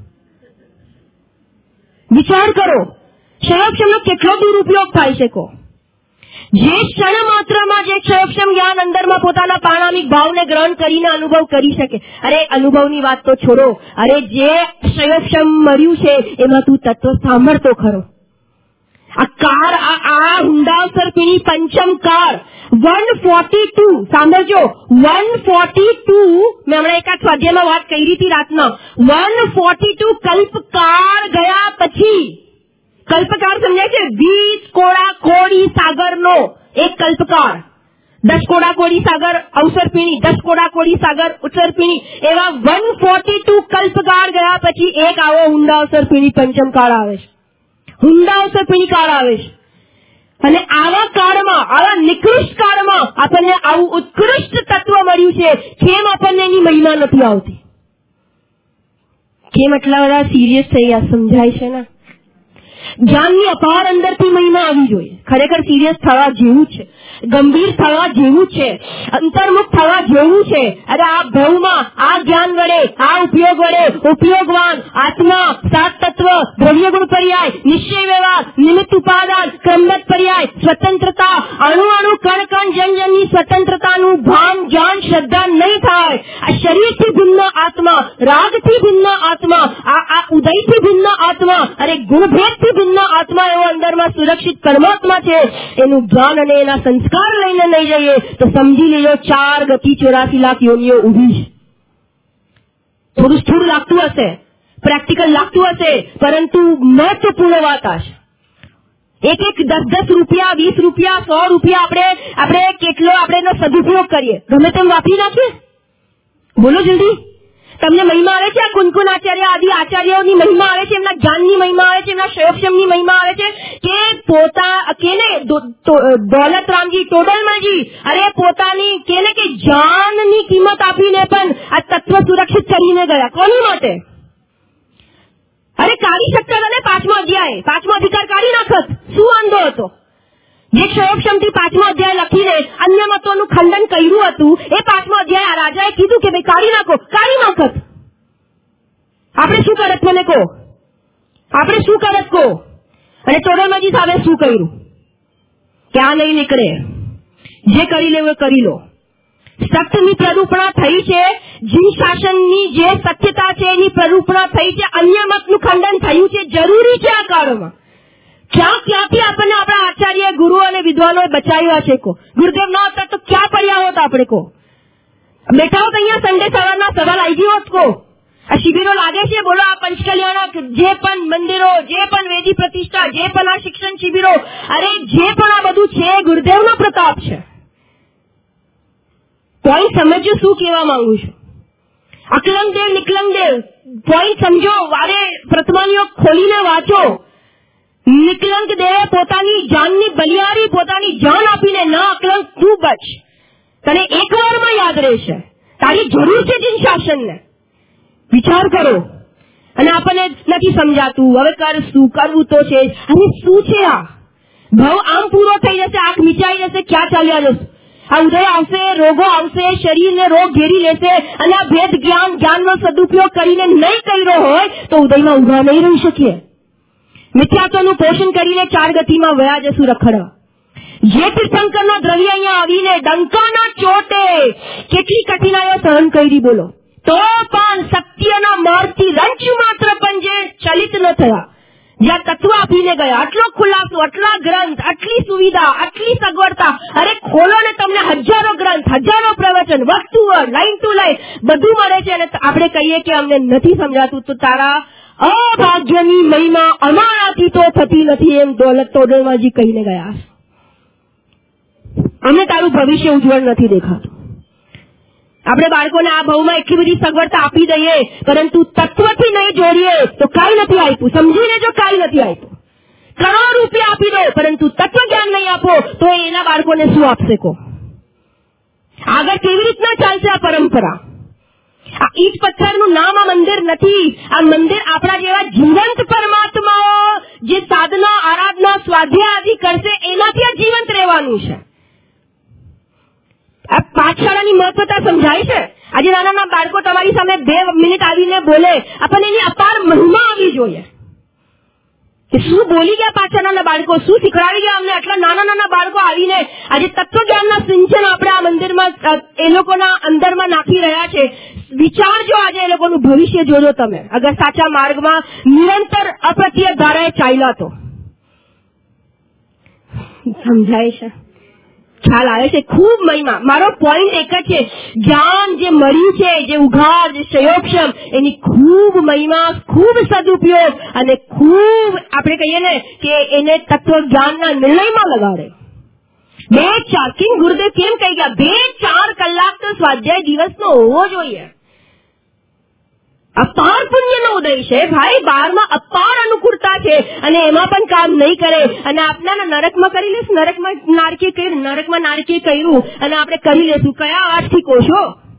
વિચાર કરો ક્ષયોક્ષમનો કેટલો દુરુપયોગ થાય છે. કો જે ક્ષણ માત્રમાં જે ક્ષયોક્ષમ જ્ઞાન અંદરમાં પોતાના પાણામિક ભાવને ગ્રહણ કરીને અનુભવ કરી શકે. અરે અનુભવની વાત તો છોડો, અરે જે ક્ષયોક્ષમ મળ્યું છે એમાં તું તત્વ સાંભળતો ખરો. આ કાર, આ હુંડાસરપીણી પંચમ કાર વન ફોર્ટી ટુ, સાંભળજો, વન ફોર્ટી ટુ, મેં હમણાં એકાદ સ્વાધ્યાયમાં વાત કરી હતી રાતના, વન ફોર્ટી ટુ કલ્પકાળ ગયા પછી, કલ્પકાળ સમજાય છે? વીસ કોડા કોડી સાગરનો એક કલ્પકાળ, દસ કોડા કોડી સાગર અવસરપીણી, દસ કોડા કોડી સાગર ઉત્તરપીણી, એવા વન ફોર્ટી ટુ કલ્પકાળ ગયા પછી એક આવો ઊંડા અવસરપીણી પંચમ કાળ આવે છે, ઊંડા અવસરપીણી કાળ આવે છે. અને આવા કાળમાં, આવા નિકૃષ્ટ કાળમાં આપણને આવું ઉત્કૃષ્ટ તત્વ મળ્યું છે. કેમ આપણને એની મહિમા નથી આવતી? કેમ એટલા બધા સિરિયસ થઈ ગયા? સમજાય છે ને? જ્ઞાનની અપાર અંદરથી મહિમા આવી જોઈએ. ખરેખર સિરિયસ થવા જેવું છે, ગંભીર થવા જેવું છે, અંતર્મુખ થવા જેવું છે. અરે આ ભાવમાં, આ જ્ઞાન વડે, આ ઉપયોગ વડે ઉપયોગવાન આત્મા, સાત તત્વ, દ્રવ્યગુણ પર્યાય, નિશ્ચય વ્યવહાર, નિમિત્ત ઉપાદાન, ક્રમબદ્ધ પર્યાય, સ્વતંત્રતા, અણુ અણુ કણ કણ જન જનની સ્વતંત્રતાનું ભાન, જ્ઞાન, શ્રદ્ધા નહીં થાય. આ શરીરથી ભિન્ન આત્મા, રાગથી ભિન્ન આત્મા, આ આ ઉદયથી ભિન્ન આત્મા, અરે ગુણભેદથી ભિન્ન આત્મા એવો અંદરમાં સુરક્ષિત પરમાત્મા છે. એનું જ્ઞાન અને એના સંસ્કાર લઈને નહીં જઈએ તો સમજી લેજો ચાર ગતિ ચોરાસી લાખ યોનિઓ ઉભી છે. થોડું સ્થૂળ લાગતું હશે, પ્રેક્ટિકલ લાગતું હશે, પરંતુ મહત્વપૂર્ણ વાત આ છે. એક એક દસ દસ રૂપિયા, વીસ રૂપિયા, સો રૂપિયા આપણે આપણે કેટલો આપણે એનો સદુપયોગ કરીએ, ગમે તેમ વાપરી નાખીએ. બોલો જલ્દી. તમને મહિમા આવે છે? આ કુનકુન આચાર્ય આદિ આચાર્યોની મહિમા આવે છે, એમના જ્ઞાનની મહિમા આવે છે, એમના ક્ષયોક્ષમની મહિમા આવે છે કે પોતા કેને દોલતરામજી ટોડલમાજી, અરે પોતાની કેને કે જાનની કિંમત આપીને પણ આ તત્વ સુરક્ષિત કરીને ગયા. કોની માટે? અરે કાઢી શકતા હતા ને પાંચમો અધ્યાય, પાંચમો અધિકાર કાઢી નાખત, શું વાંધો હતો? જે ક્ષયોક્ષમથી પાંચમો અધ્યાય લખીને અન્ય મતોનું ખંડન કર્યું હતું, એ પાંચમો અધ્યાય આ રાજાએ કીધું કે ભાઈ કાઢી નાખો, કાઢી નાખત. આપણે શું કરત મને કહો? આપણે શું કરત કહો? અને ટોડરમલજી સાહેબે શું કર્યું કે આ નહીં નીકળે, જે કરી લેવું એ કરી લો. સત્યની પ્રરૂપણા થઈ છે, જીન શાસનની જે સત્યતા છે એની પ્રરૂપણા થઈ છે, અન્ય મતનું ખંડન થયું છે. જરૂરી છે આ કાળમાં. ક્યાં ક્યાંથી આપણને આપણા આચાર્ય, ગુરુ અને વિદ્વાનોએ બચાવ્યા છે કો? ગુરુદેવ ન હતા તો ક્યાં પડ્યા હોત આપણે કો? બેઠા હોત અહીંયા સન્ડે સવારના સવાલ આવી ગયો હોત કો? આ શિબિરો લાગે છે, બોલો, આ પંચકલ્યાણ, જે પણ મંદિરો, જે પણ વેદી પ્રતિષ્ઠા, જે પણ આ શિક્ષણ શિબિરો, અરે જે પણ આ બધું છે ગુરુદેવનો પ્રતાપ છે. પોઈન્ટ સમજો શું કહેવા માંગુ છું. અકલંગ દેવ નિકલંગ દેવ પોઈન્ટ સમજો. વારે પ્રથમાનીઓ ખોલીને વાંચો. નિકલંક દેવે પોતાની જાનની બલિયારી, પોતાની જાન આપીને, ના અકલંક તું બચ, તને એક વારમાં યાદ રહેશે, તારી જરૂર છે જીન શાસનને. વિચાર કરો. અને આપણને નથી સમજાતું, હવે કરશું, કરવું તો છે. અને શું છે આ ભાવ? આમ પૂરો થઈ જશે, આંખ મીચાઈ જશે, ક્યાં ચાલ્યા જશે? આ ઉદય આવશે, રોગો આવશે, શરીરને રોગ ઘેરી લેશે, અને આ ભેદ જ્ઞાન જ્ઞાનનો સદુપયોગ કરીને નહીં કર્યો હોય તો ઉદયમાં ઉભા નહીં રહી શકીએ. મિથ્યાત્વનું પોષણ કરીને ચાર ગતિમાં વયા જશું રખડવા. જે તીર્થંકરનો દ્રવ્ય અહીંયા આવીને ડંકાના ચોટે કેટલી કઠિનાઈઓ સહન કરી, બોલો, તો પણ સત્યના માર્ગથી રંચ માત્ર પણ જે ચલિત ન થયા, જ્યાં તત્વ આપીને ગયા, આટલો ખુલાસો, આટલા ગ્રંથ, આટલી સુવિધા, આટલી સગવડતા, અરે ખોલો ને તમને હજારો ગ્રંથ, હજારો પ્રવચન, word to word, line to line બધું મળે છે. અને આપણે કહીએ કે અમને નથી સમજાતું, તો તારા અભાગ્યની મહિમા અમારાથી તો થતી નથી, એમ દોલત ટોડરમાજી કહીને ગયા. અમને તારું ભવિષ્ય ઉજ્જવળ નથી દેખાતું. આપણે બાળકોને આ ભાવમાં એટલી બધી સગવડતા આપી દઈએ, પરંતુ તત્વથી નહીં જોડીએ તો કાંઈ નથી આપ્યું. સમજી લેજો, કાંઈ નથી આપ્યું. કરોડ રૂપિયા આપી દો, પરંતુ તત્વ જ્ઞાન નહીં આપો તો એના બાળકોને શું આપશે કો? આગળ કેવી રીતના ચાલશે આ પરંપરા? આ ઈટ પથ્થરનું નામ આ મંદિર નથી. આ મંદિર આપણા જેવા જીવંત પરમાત્માઓ જે સાધના, આરાધના, સ્વાધ્યાય આદિ કરશે એનાથી આ જીવંત રહેવાનું છે. આ પાઠશાળાની મહત્વતા સમજાય છે. આજે નાના નાના બાળકો તમારી સામે બે મિનિટ આવીને બોલે, આપણને એની અપાર મહિમા આવી જોઈએ કે શું બોલી ગયા પાઠશાળાના બાળકો, શું શીખવાડી ગયા અમને. આટલા નાના નાના બાળકો આવીને આજે તત્વજ્ઞાનના સિંચન આપણે આ મંદિરમાં એ લોકોના અંદરમાં નાખી રહ્યા છે. વિચારજો, આજે એ લોકોનું ભવિષ્ય જોજો તમે, અગર સાચા માર્ગમાં નિરંતર અપ્રત્ય ધારાએ ચાલ્યા તો. સમજાય છે? ખ્યાલ આવે છે? ખૂબ મહિમા. મારો પોઈન્ટ એક જ છે, જ્ઞાન જે મળ્યું છે, જે ઉઘાડ, જે સંયોક્ષમ, એની ખૂબ મહિમા, ખૂબ સદુપયોગ, અને ખૂબ આપણે કહીએ ને કે એને તત્વ જ્ઞાનના નિર્ણયમાં લગાડે. બે ચાર કિંગ ગુરુદેવ કેમ કહી ગયા, બે ચાર કલાક તો સ્વાધ્યાય દિવસનો હોવો જોઈએ. અપાર પુણ્યનો ઉદય છે ભાઈ. બારમાં અપાર અનુકૂળતા છે, અને એમાં પણ કામ નહીં કરે, અને આપના નરકમાં કરી લેશું. નરકમાં નારકીય કર્યું, નરકમાં નારકીય કર્યું, અને આપણે કરી લેશું કયા આઠથી કોષો?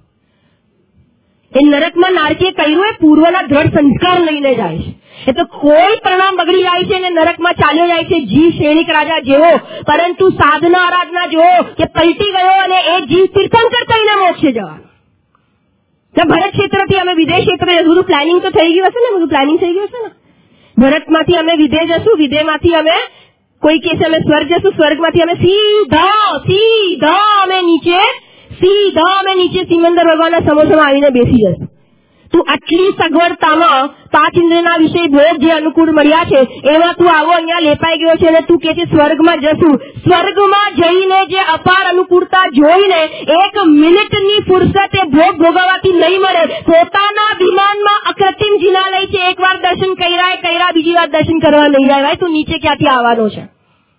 એ નરકમાં નારકીય કર્યું એ પૂર્વના દ્રઢ સંસ્કાર લઈને જાય છે. એ તો કોઈ પરિણામ બગડી જાય છે અને નરકમાં ચાલ્યો જાય છે, જીવ શ્રેણિક રાજા જેવો. પરંતુ સાધના આરાધના જેવો કે પલટી ગયો અને એ જીવ તીર્થંકર થઈને મોક્ષે જવાનો. ભરત ક્ષેત્રથી અમે વિદેશ ક્ષેત્ર બધું પ્લાનિંગ તો થઈ ગયું હશે ને, બધું પ્લાનિંગ થઈ ગયું હશે ને. ભરતમાંથી અમે વિદેહ જશું, વિદેહમાંથી અમે કોઈ કેસે અમે સ્વર્ગ જશું, સ્વર્ગમાંથી અમે સીધા સીધા અમે નીચે સીધા અમે નીચે સિમંદર ભગવાનના સમોસામાં આવીને બેસી જશું. તું આટલી સગવડતામાં પાંચ ઇન્દ્રના વિષય ભોગ જે અનુકૂળ મળ્યા છે એમાં તું આવો અહીંયા લેપાઈ ગયો છે, અને તું કે છે સ્વર્ગમાં જશું. સ્વર્ગમાં જઈને જે અપાર અનુકૂળતા જોઈને એક મિનિટની ફુરસતે ભોગ ભોગવવાથી નહીં મળે. પોતાના વિમાનમાં અકૃત્રિમ જિનાલય છે, એક વાર દર્શન કર્યા કર્યા બીજી વાર દર્શન કરવા નહીં જાય. ભાઈ તું નીચે ક્યાંથી આવવાનો છે?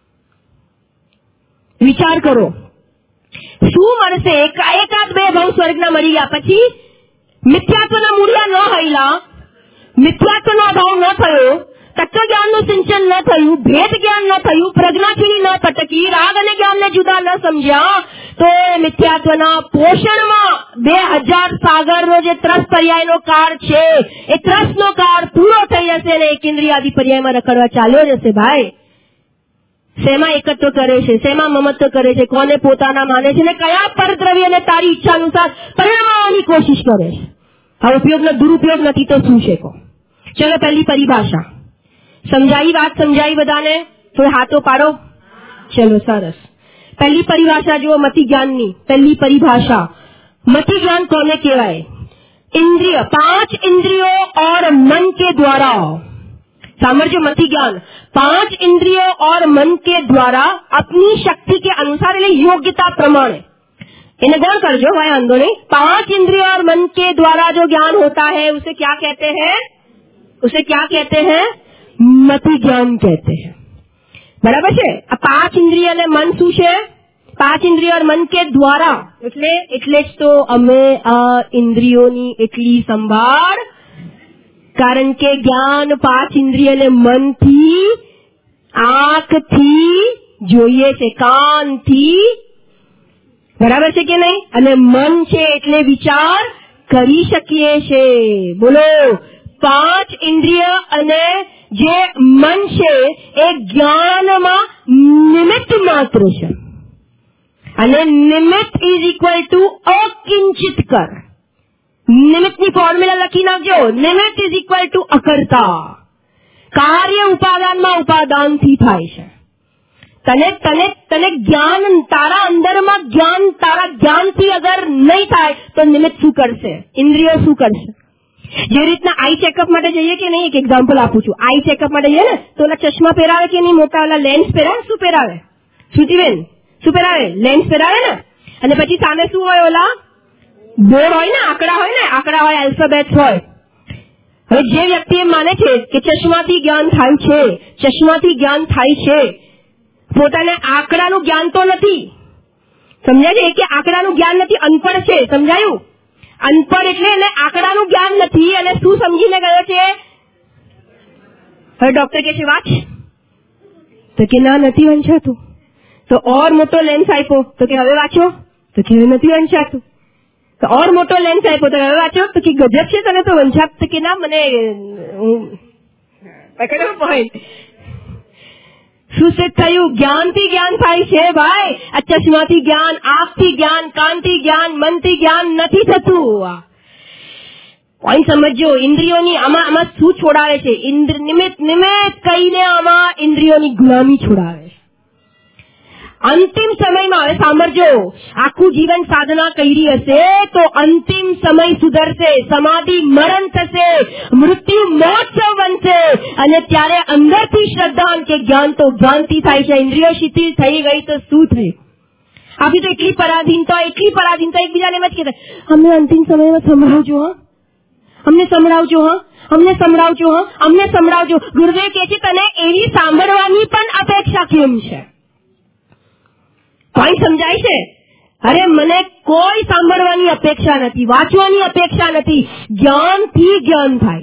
વિચાર કરો, શું મળશે? એકાદ બે ભાવ સ્વર્ગના મળી ગયા પછી મિથ્યાત્વના મૂળિયા ન હૈલા, મિથ્યાત્વનો અભાવ ન થયો, તત્વજ્ઞાનનું સિંચન ન થયું, ભેદ જ્ઞાન ન થયું, પ્રજ્ઞાથી ન પટકી, રાગ અને જ્ઞાનને જુદા ન સમજ્યા, તો મિથ્યાત્વના પોષણમાં બે હજાર સાગરનો જે ત્રસ પર્યાયનો કાળ છે એ ત્રસનો કાળ પૂરો થઈ જશે અને એક ઇન્દ્રિય આદિ પર્યાયમાં રખડવા ચાલ્યો જશે. ભાઈ શેમાં એકત્વ કરે છે, શેમાં મમત્વ કરે છે, કોને પોતાના માને છે ને કયા પરદ્રવ્યને તારી ઈચ્છા અનુસાર પરિણમાવવાની કોશિશ કરે છે. આ ઉપયોગનો દુરુપયોગ નથી તો શું છે કહો. ચલો પહેલી પરિભાષા સમજાઈ, વાત સમજાઈ બધાને? થોડા હાથો પાડો. ચલો સરસ. પહેલી પરિભાષા જુઓ મતિ જ્ઞાનની. પહેલી પરિભાષા मति ज्ञान कोने कहवाए? इंद्रिय, पांच इंद्रियों और मन के द्वारा. सामर्थ्य मति ज्ञान पांच इंद्रियों और मन के द्वारा अपनी शक्ति के अनुसार એટલે योग्यता प्रमाणे इन्हें गौर कर जो भाई आंदोलन. पांच इंद्रियों और मन के द्वारा जो ज्ञान होता है उसे क्या कहते हैं? उसे क्या कहते हैं? मति ज्ञान कहते हैं. बराबर છે? આ પાંચ ઇન્દ્રિય અને મન શું છે? પાંચ ઇન્દ્રિય और मन के द्वारा એટલે એટલે જ તો અમે આ ઇન્દ્રિયોની એટલી સંભાળ, કારણ કે જ્ઞાન પાંચ ઇન્દ્રિય અને મનથી, આંખથી જોઈએ છે, કાનથી, બરાબર છે કે નહીં? અને મન છે એટલે વિચાર કરી શકીએ છે. બોલો, પાંચ ઇન્દ્રિય અને જે મન છે એ જ્ઞાનમાં નિમિત્ત માત્ર છે. અને નિમિત્ત ઇઝ ઇક્વલ ટુ અકિંચિત કર. નિમિત્તની ફોર્મ્યુલા લખી નાખજો. નિમિત્ત ઇઝ ઇક્વલ ટુ અકર્તા. કાર્ય ઉપાદાનમાં ઉપાદાનથી થાય છે. તને તને તને જ્ઞાન તારા અંદરમાં જ્ઞાન તારા જ્ઞાનથી અગર નહીં થાય તો નિમિત્ત શું કરશે? ઇન્દ્રિયો શું કરશે? જે રીતના આઈ ચેકઅપ માટે જઈએ કે નહીં, એક એક્ઝામ્પલ આપું છું. આઈ ચેકઅપ માટે જઈએ ને તો ઓલા ચશ્મા પહેરાવે કે નહીં, મોટા ઓલા લેન્સ પહેરાવે? શું પહેરાવે શ્રુતિબેન? શું પહેરાવે? લેન્સ પહેરાવે ને. અને પછી સામે શું હોય? ઓલા બોર્ડ હોય ને, આંકડા હોય ને, આંકડા હોય, આલ્ફાબેટ્સ હોય. હવે જે વ્યક્તિ એમ માને છે કે ચશ્માથી જ્ઞાન થાય છે, ચશ્માથી જ્ઞાન થાય છે, પોતાને આંકડાનું જ્ઞાન તો નથી, સમજાય છે? કે આંકડાનું જ્ઞાન નથી, અનપઢ છે. સમજાયું? અનપઢ એટલે એને આંકડાનું જ્ઞાન નથી. અને શું સમજીને ગયો છે? હવે ડોક્ટર કે છે વાંચ, તો કે ના નથી વંચાતું. તો ઓર મોટો લેન્સ આપ્યો તો કે હવે વાંચો, તો કે નથી વંચાતું. તો ઓર મોટો લેન્સ આપ્યો તો હવે વાંચો, તો કે ગજબ છે તને તો વંચાત, તો કે ના મને પકડો પોઈન્ટ. શું છે થયું? જ્ઞાનથી જ્ઞાન થાય છે ભાઈ. આ ચશ્માથી જ્ઞાન, આંખથી જ્ઞાન, કાનથી જ્ઞાન, મનથી જ્ઞાન નથી થતું. પોઈન્ટ સમજો. ઇન્દ્રિયોની આમાં આમાં શું છોડાવે છે? ઇન્દ્ર નિમિત્ત નિમિત્ત કહીને આમાં ઇન્દ્રિયોની ગુલામી છોડાવે છે. અંતિમ સમયમાં હવે સાંભળજો, આખું જીવન સાધના કરી હશે તો અંતિમ સમય સુધરશે, સમાધિ મરણ થશે, મૃત્યુ મહોત્સવ બનશે. અને ત્યારે અંદરથી શ્રદ્ધા કે જ્ઞાન તો જ્ઞાનથી થાય છે. ઇન્દ્રિયો શિથિલ થઈ ગઈ તો શું થયું? આપણી તો એટલી પરાધીનતા, એટલી પરાધીનતા, એકબીજાને એમ જ કહેતા અમને અંતિમ સમયમાં સંભળાવજો, હા અમને સંભળાવજો, હા અમને સંભળાવજો, હા અમને સંભળાવજો. ગુરુદેવ કહે છે તને એવી સાંભળવાની પણ અપેક્ષા કેમ છે? પોઈન્ટ સમજાય છે? અરે મને કોઈ સાંભળવાની અપેક્ષા નથી, વાંચવાની અપેક્ષા નથી, જ્ઞાનથી જ્ઞાન થાય.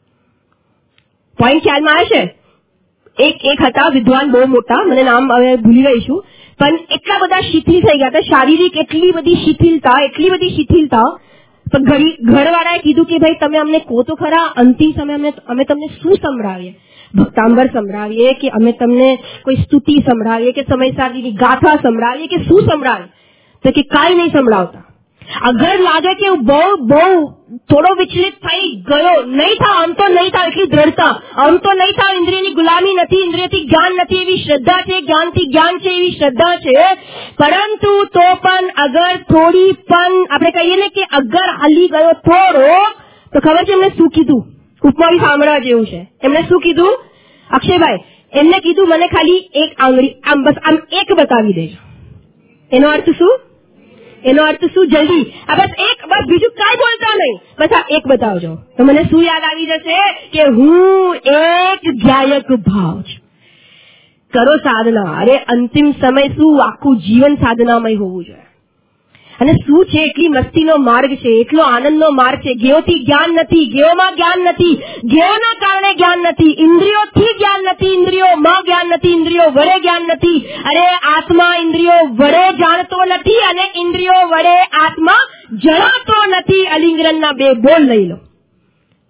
પોઈન્ટ ખ્યાલમાં આવે છે? એક એક હતા વિદ્વાન, બહુ મોટા, મને નામ હવે ભૂલી ગઈ છું, પણ એટલા બધા શિથિલ થઈ ગયા હતા, શારીરિક એટલી બધી શિથિલતા, એટલી બધી શિથિલતા. પણ ઘરવાળાએ કીધું કે ભાઈ તમે અમને કહો તો ખરા, અંતિમ સમય અમે અમે તમને શું સંભળાવીએ? ભક્તાંબર સંભળાવીએ કે અમે તમને કોઈ સ્તુતિ સંભળાવીએ કે સમયસારીની ગાથા સંભળાવીએ કે શું સંભળાવીએ? તો કે કાંઈ નહીં સંભળાવતા. અગર લાગે કે બહુ બહુ થોડો વિચલિત થઈ ગયો, નહીં થાવ, આમ તો નહીં થાવ, એટલી દ્રઢતા, આમ તો નહીં થાવ, ઇન્દ્રિયની ગુલામી નથી, ઇન્દ્રિયથી જ્ઞાન નથી એવી શ્રદ્ધા છે, જ્ઞાનથી જ્ઞાન છે એવી શ્રદ્ધા છે. પરંતુ તો પણ અગર થોડી પણ આપણે કહીએ ને કે અગર હાલી ગયો થોડો, તો ખબર છે એમને શું કીધું? ઉપમાવી સાંભળવા જેવું છે. એમને શું કીધું? અક્ષયભાઈ એમને કીધું મને ખાલી એક આંગળી આમ બસ આમ એક બતાવી દેજો. એનો અર્થ શું? એનો અર્થ શું? જલ્દી આ બસ એક, બસ બીજું કાંઈ બોલતા નહીં, બસ આ એક બતાવજો. તો મને શું યાદ આવી જશે? કે હું એક ગાયક ભાવ છું. કરો સાધના. અરે અંતિમ સમય શું, આખું જીવન સાધનામય હોવું જોઈએ. અને શું છે? એટલી મસ્તીનો માર્ગ છે, એટલો આનંદનો માર્ગ છે. ગેયોથી જ્ઞાન નથી, ગેયોમાં જ્ઞાન નથી, ગેયોના કારણે જ્ઞાન નથી, ઇન્દ્રિયોથી જ્ઞાન નથી, ઇન્દ્રિયોમાં જ્ઞાન નથી, ઇન્દ્રિયો વડે જ્ઞાન નથી. અરે આત્મા ઇન્દ્રિયો વડે જાણતો નથી અને ઇન્દ્રિયો વડે આત્મા જણાતો નથી. અલિંગરણના બે બોલ લઈ લો.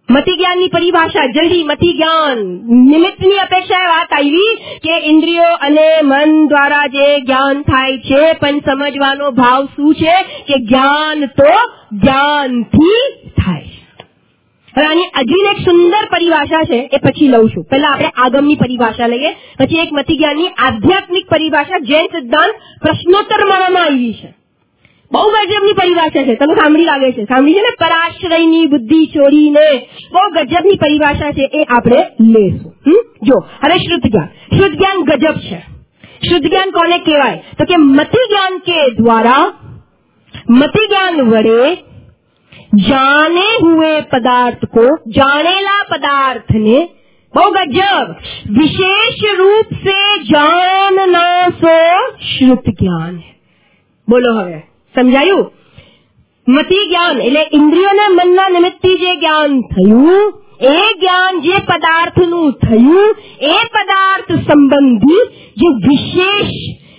મતિ જ્ઞાનની પરિભાષા જલ્દી. મતિ જ્ઞાન નિમિત્તની અપેક્ષાએ વાત આવી કે ઇન્દ્રિયો અને મન દ્વારા જે જ્ઞાન થાય છે, પણ સમજવાનો ભાવ શું છે કે જ્ઞાન તો જ્ઞાનથી થાય છે. હવે આની હજી એક સુંદર પરિભાષા છે, એ પછી લઉં છું. પહેલા આપણે આગમની પરિભાષા લઈએ, પછી એક મતિ જ્ઞાનની આધ્યાત્મિક પરિભાષા જૈન સિદ્ધાંત પ્રશ્નોત્તર માળામાં આવી છે. બહુ ગજબની પરિભાષા છે. તમે સાંભળી લાગે છે, સાંભળી છે ને? પરાશ્રયની બુદ્ધિ ચોરીને બહુ ગજબની પરિભાષા છે, એ આપણે લેશું. જો હવે શુદ્ધ જ્ઞાન. શુદ્ધ જ્ઞાન ગજબ છે. શુદ્ધ જ્ઞાન કોને કહેવાય? તો કે મતિ જ્ઞાન કે દ્વારા, મતિ જ્ઞાન વડે जाने हुए पदार्थ को, जानेला पदार्थ ने, बहु गजब, विशेष रूप से जानना सो श्रुत ज्ञान है. बोलो હવે સમજાયું? મતિ જ્ઞાન એટલે ઇન્દ્રિયોના મનના નિમિત્તથી જે જ્ઞાન થયું, એ જ્ઞાન જે પદાર્થનું થયું, એ પદાર્થ સંબંધી જે વિશેષ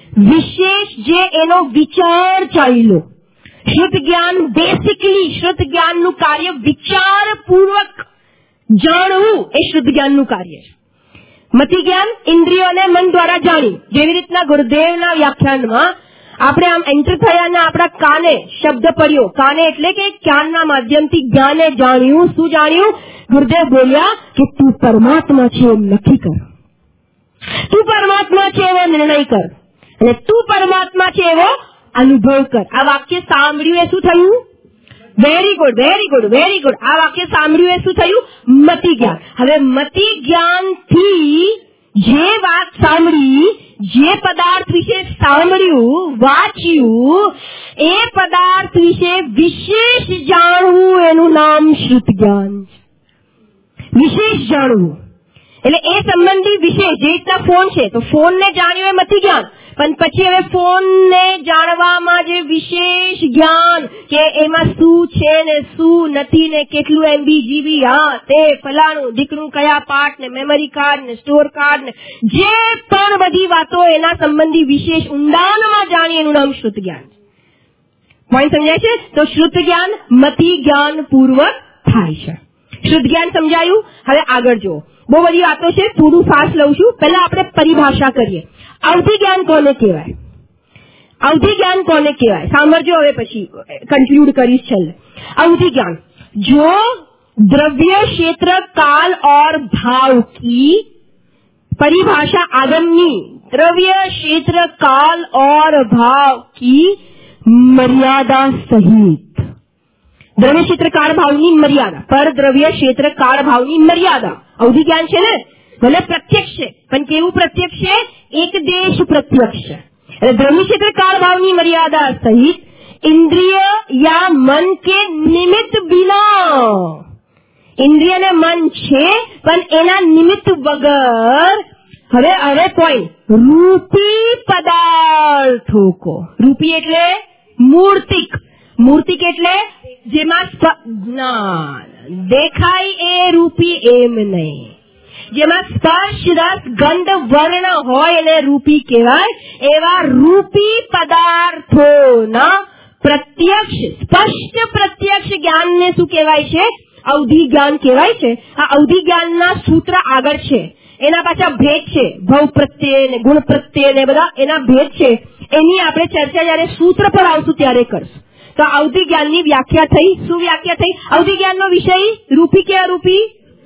વિશેષ જે એનો વિચાર ચાલ્યો. શુદ્ધ જ્ઞાન બેસિકલી શુદ્ધ જ્ઞાનનું કાર્ય વિચારપૂર્વક જાણવું એ શુદ્ધ જ્ઞાનનું કાર્ય છે. મતિ જ્ઞાન ઇન્દ્રિયો અને મન દ્વારા જાણી. જેવી રીતના ગુરુદેવના વ્યાખ્યાનમાં આપણે આમ એન્ટર થયાના આપણા કાને શબ્દ પડ્યો. કાને એટલે કે જ્ઞાનના માધ્યમથી જ્ઞાને જાણ્યું. શું જાણ્યું? ગુરુદેવ બોલ્યા કે તું પરમાત્મા છે એમ નક્કી કર, તું પરમાત્મા છે એવો નિર્ણય કર, અને તું પરમાત્મા છે એવો અનુભવ કર. આ વાક્ય સાંભળ્યું એ શું થયું? Very good, very good, very good. આ વાક્ય સાંભળ્યું એ શું થયું? મતિ જ્ઞાન. હવે મતિ જ્ઞાનથી જે વાત સાંભળી, જે પદાર્થ વિશે સાંભળ્યું, વાંચ્યું, એ પદાર્થ વિશે વિશેષ જાણવું, એનું નામ શુદ્ધ જ્ઞાન છે. વિશેષ જાણવું એટલે એ સંબંધી વિશેષ. જે રીતના ફોન છે તો ફોનને જાણ્યું એ મતિ જ્ઞાન, પણ પછી હવે ફોનને જાણવામાં જે વિશેષ જ્ઞાન કે એમાં શું છે ને શું નથી ને કેટલું એમબી જીબી, હા તે ફલાણું દીકરું, કયા પાર્ટ ને મેમરી કાર્ડ ને સ્ટોર કાર્ડ ને જે પણ બધી વાતો એના સંબંધી વિશેષ ઊંડાણમાં જાણી, એનું નામ શુદ્ધ જ્ઞાન. પોઈન્ટ સમજાય છે? તો શુદ્ધ જ્ઞાન મતિ જ્ઞાન પૂર્વક થાય છે. શુદ્ધ જ્ઞાન સમજાયું? હવે આગળ જુઓ. બહુ બધી વાતો છે, થોડું ફાસ્ટ લઉં છું. પહેલા આપણે પરિભાષા કરીએ. અવધિ જ્ઞાન કોને કહેવાય? અવધિ જ્ઞાન કોને કહેવાય? સાંભળજો, હવે પછી કન્ક્લુડ કરીશ છેલ્લે. अवधि ज्ञान जो द्रव्य क्षेत्र काल और भाव की परिभाषा आगमनी द्रव्य क्षेत्र काल और भाव की मर्यादा सहित द्रव्य क्षेत्र काल भावनी मर्यादा पर द्रव्य क्षेत्र काल भावनी मर्यादा अवधि ज्ञान છે ને ભલે પ્રત્યક્ષ છે પણ કેવું પ્રત્યક્ષ છે એક દેશ પ્રત્યક્ષ છે એટલે દ્રવ્ય क्षेत्र काल भावनी मर्यादा सहित इंद्रिय या मन के निमित्त बिना इंद्रिय ने मन છે પણ એના નિમિત્ત વગર હવે હવે પોઈન્ટ રૂપી પદાર્થો કો રૂપી એટલે મૂર્તિક મૂર્તિક એટલે જેમાં જ્ઞાન દેખાય એ રૂપી એમ નહીં જેમાં સ્પર્શ રસ ગંધ વર્ણ હોય એને રૂપી કહેવાય એવા રૂપી પદાર્થોના પ્રત્યક્ષ સ્પષ્ટ પ્રત્યક્ષ જ્ઞાનને શું કહેવાય છે અવધિ જ્ઞાન કહેવાય છે આ અવધિ જ્ઞાનના સૂત્ર આગળ છે એના પાછા ભેદ છે ભવ પ્રત્યય ને ગુણ પ્રત્યય ને બધા એના ભેદ છે એની આપણે ચર્ચા જયારે સૂત્ર પર આવશું ત્યારે કરશું તો અવધિ જ્ઞાનની વ્યાખ્યા થઈ શું વ્યાખ્યા થઈ અવધિ જ્ઞાનનો વિષય રૂપી કે અરૂપી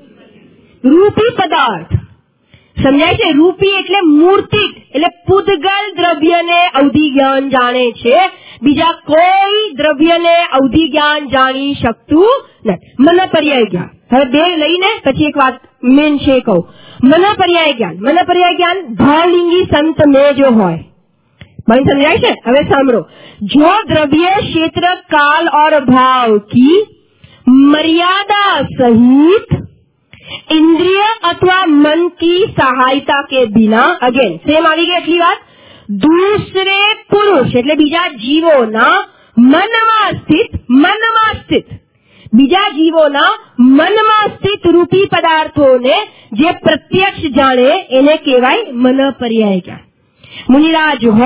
રૂપી પદાર્થ સમજાય છે રૂપી એટલે મૂર્તિક એટલે પૂતગલ દ્રવ્યને અવધિ જ્ઞાન જાણે છે બીજા કોઈ દ્રવ્યને અવધિ જ્ઞાન જાણી શકતું નથી મન પર્યાય જ્ઞાન હવે બે લઈને પછી એક વાત મેન છે કહું મન પર્યાય જ્ઞાન મન પર્યાય જ્ઞાન ભાવલિંગી સંત में जो હોય भाई समझाए છે હવે સાંભળો जो द्रव्य क्षेत्र काल और भाव की मर्यादा सहित इंद्रिय अथवा मन की सहायता के बिना अगेन सेम આવી ગઈ એટલી વાત दूसरे पुरुष એટલે બીજા જીવોના મનમાં સ્થિત મનમાં સ્થિત બીજા જીવોના મનમાં સ્થિત રૂપી પદાર્થોને જે પ્રત્યક્ષ જાણે એને કહેવાય મન પર્યાય જ્ઞાન મુનિરાજ હોય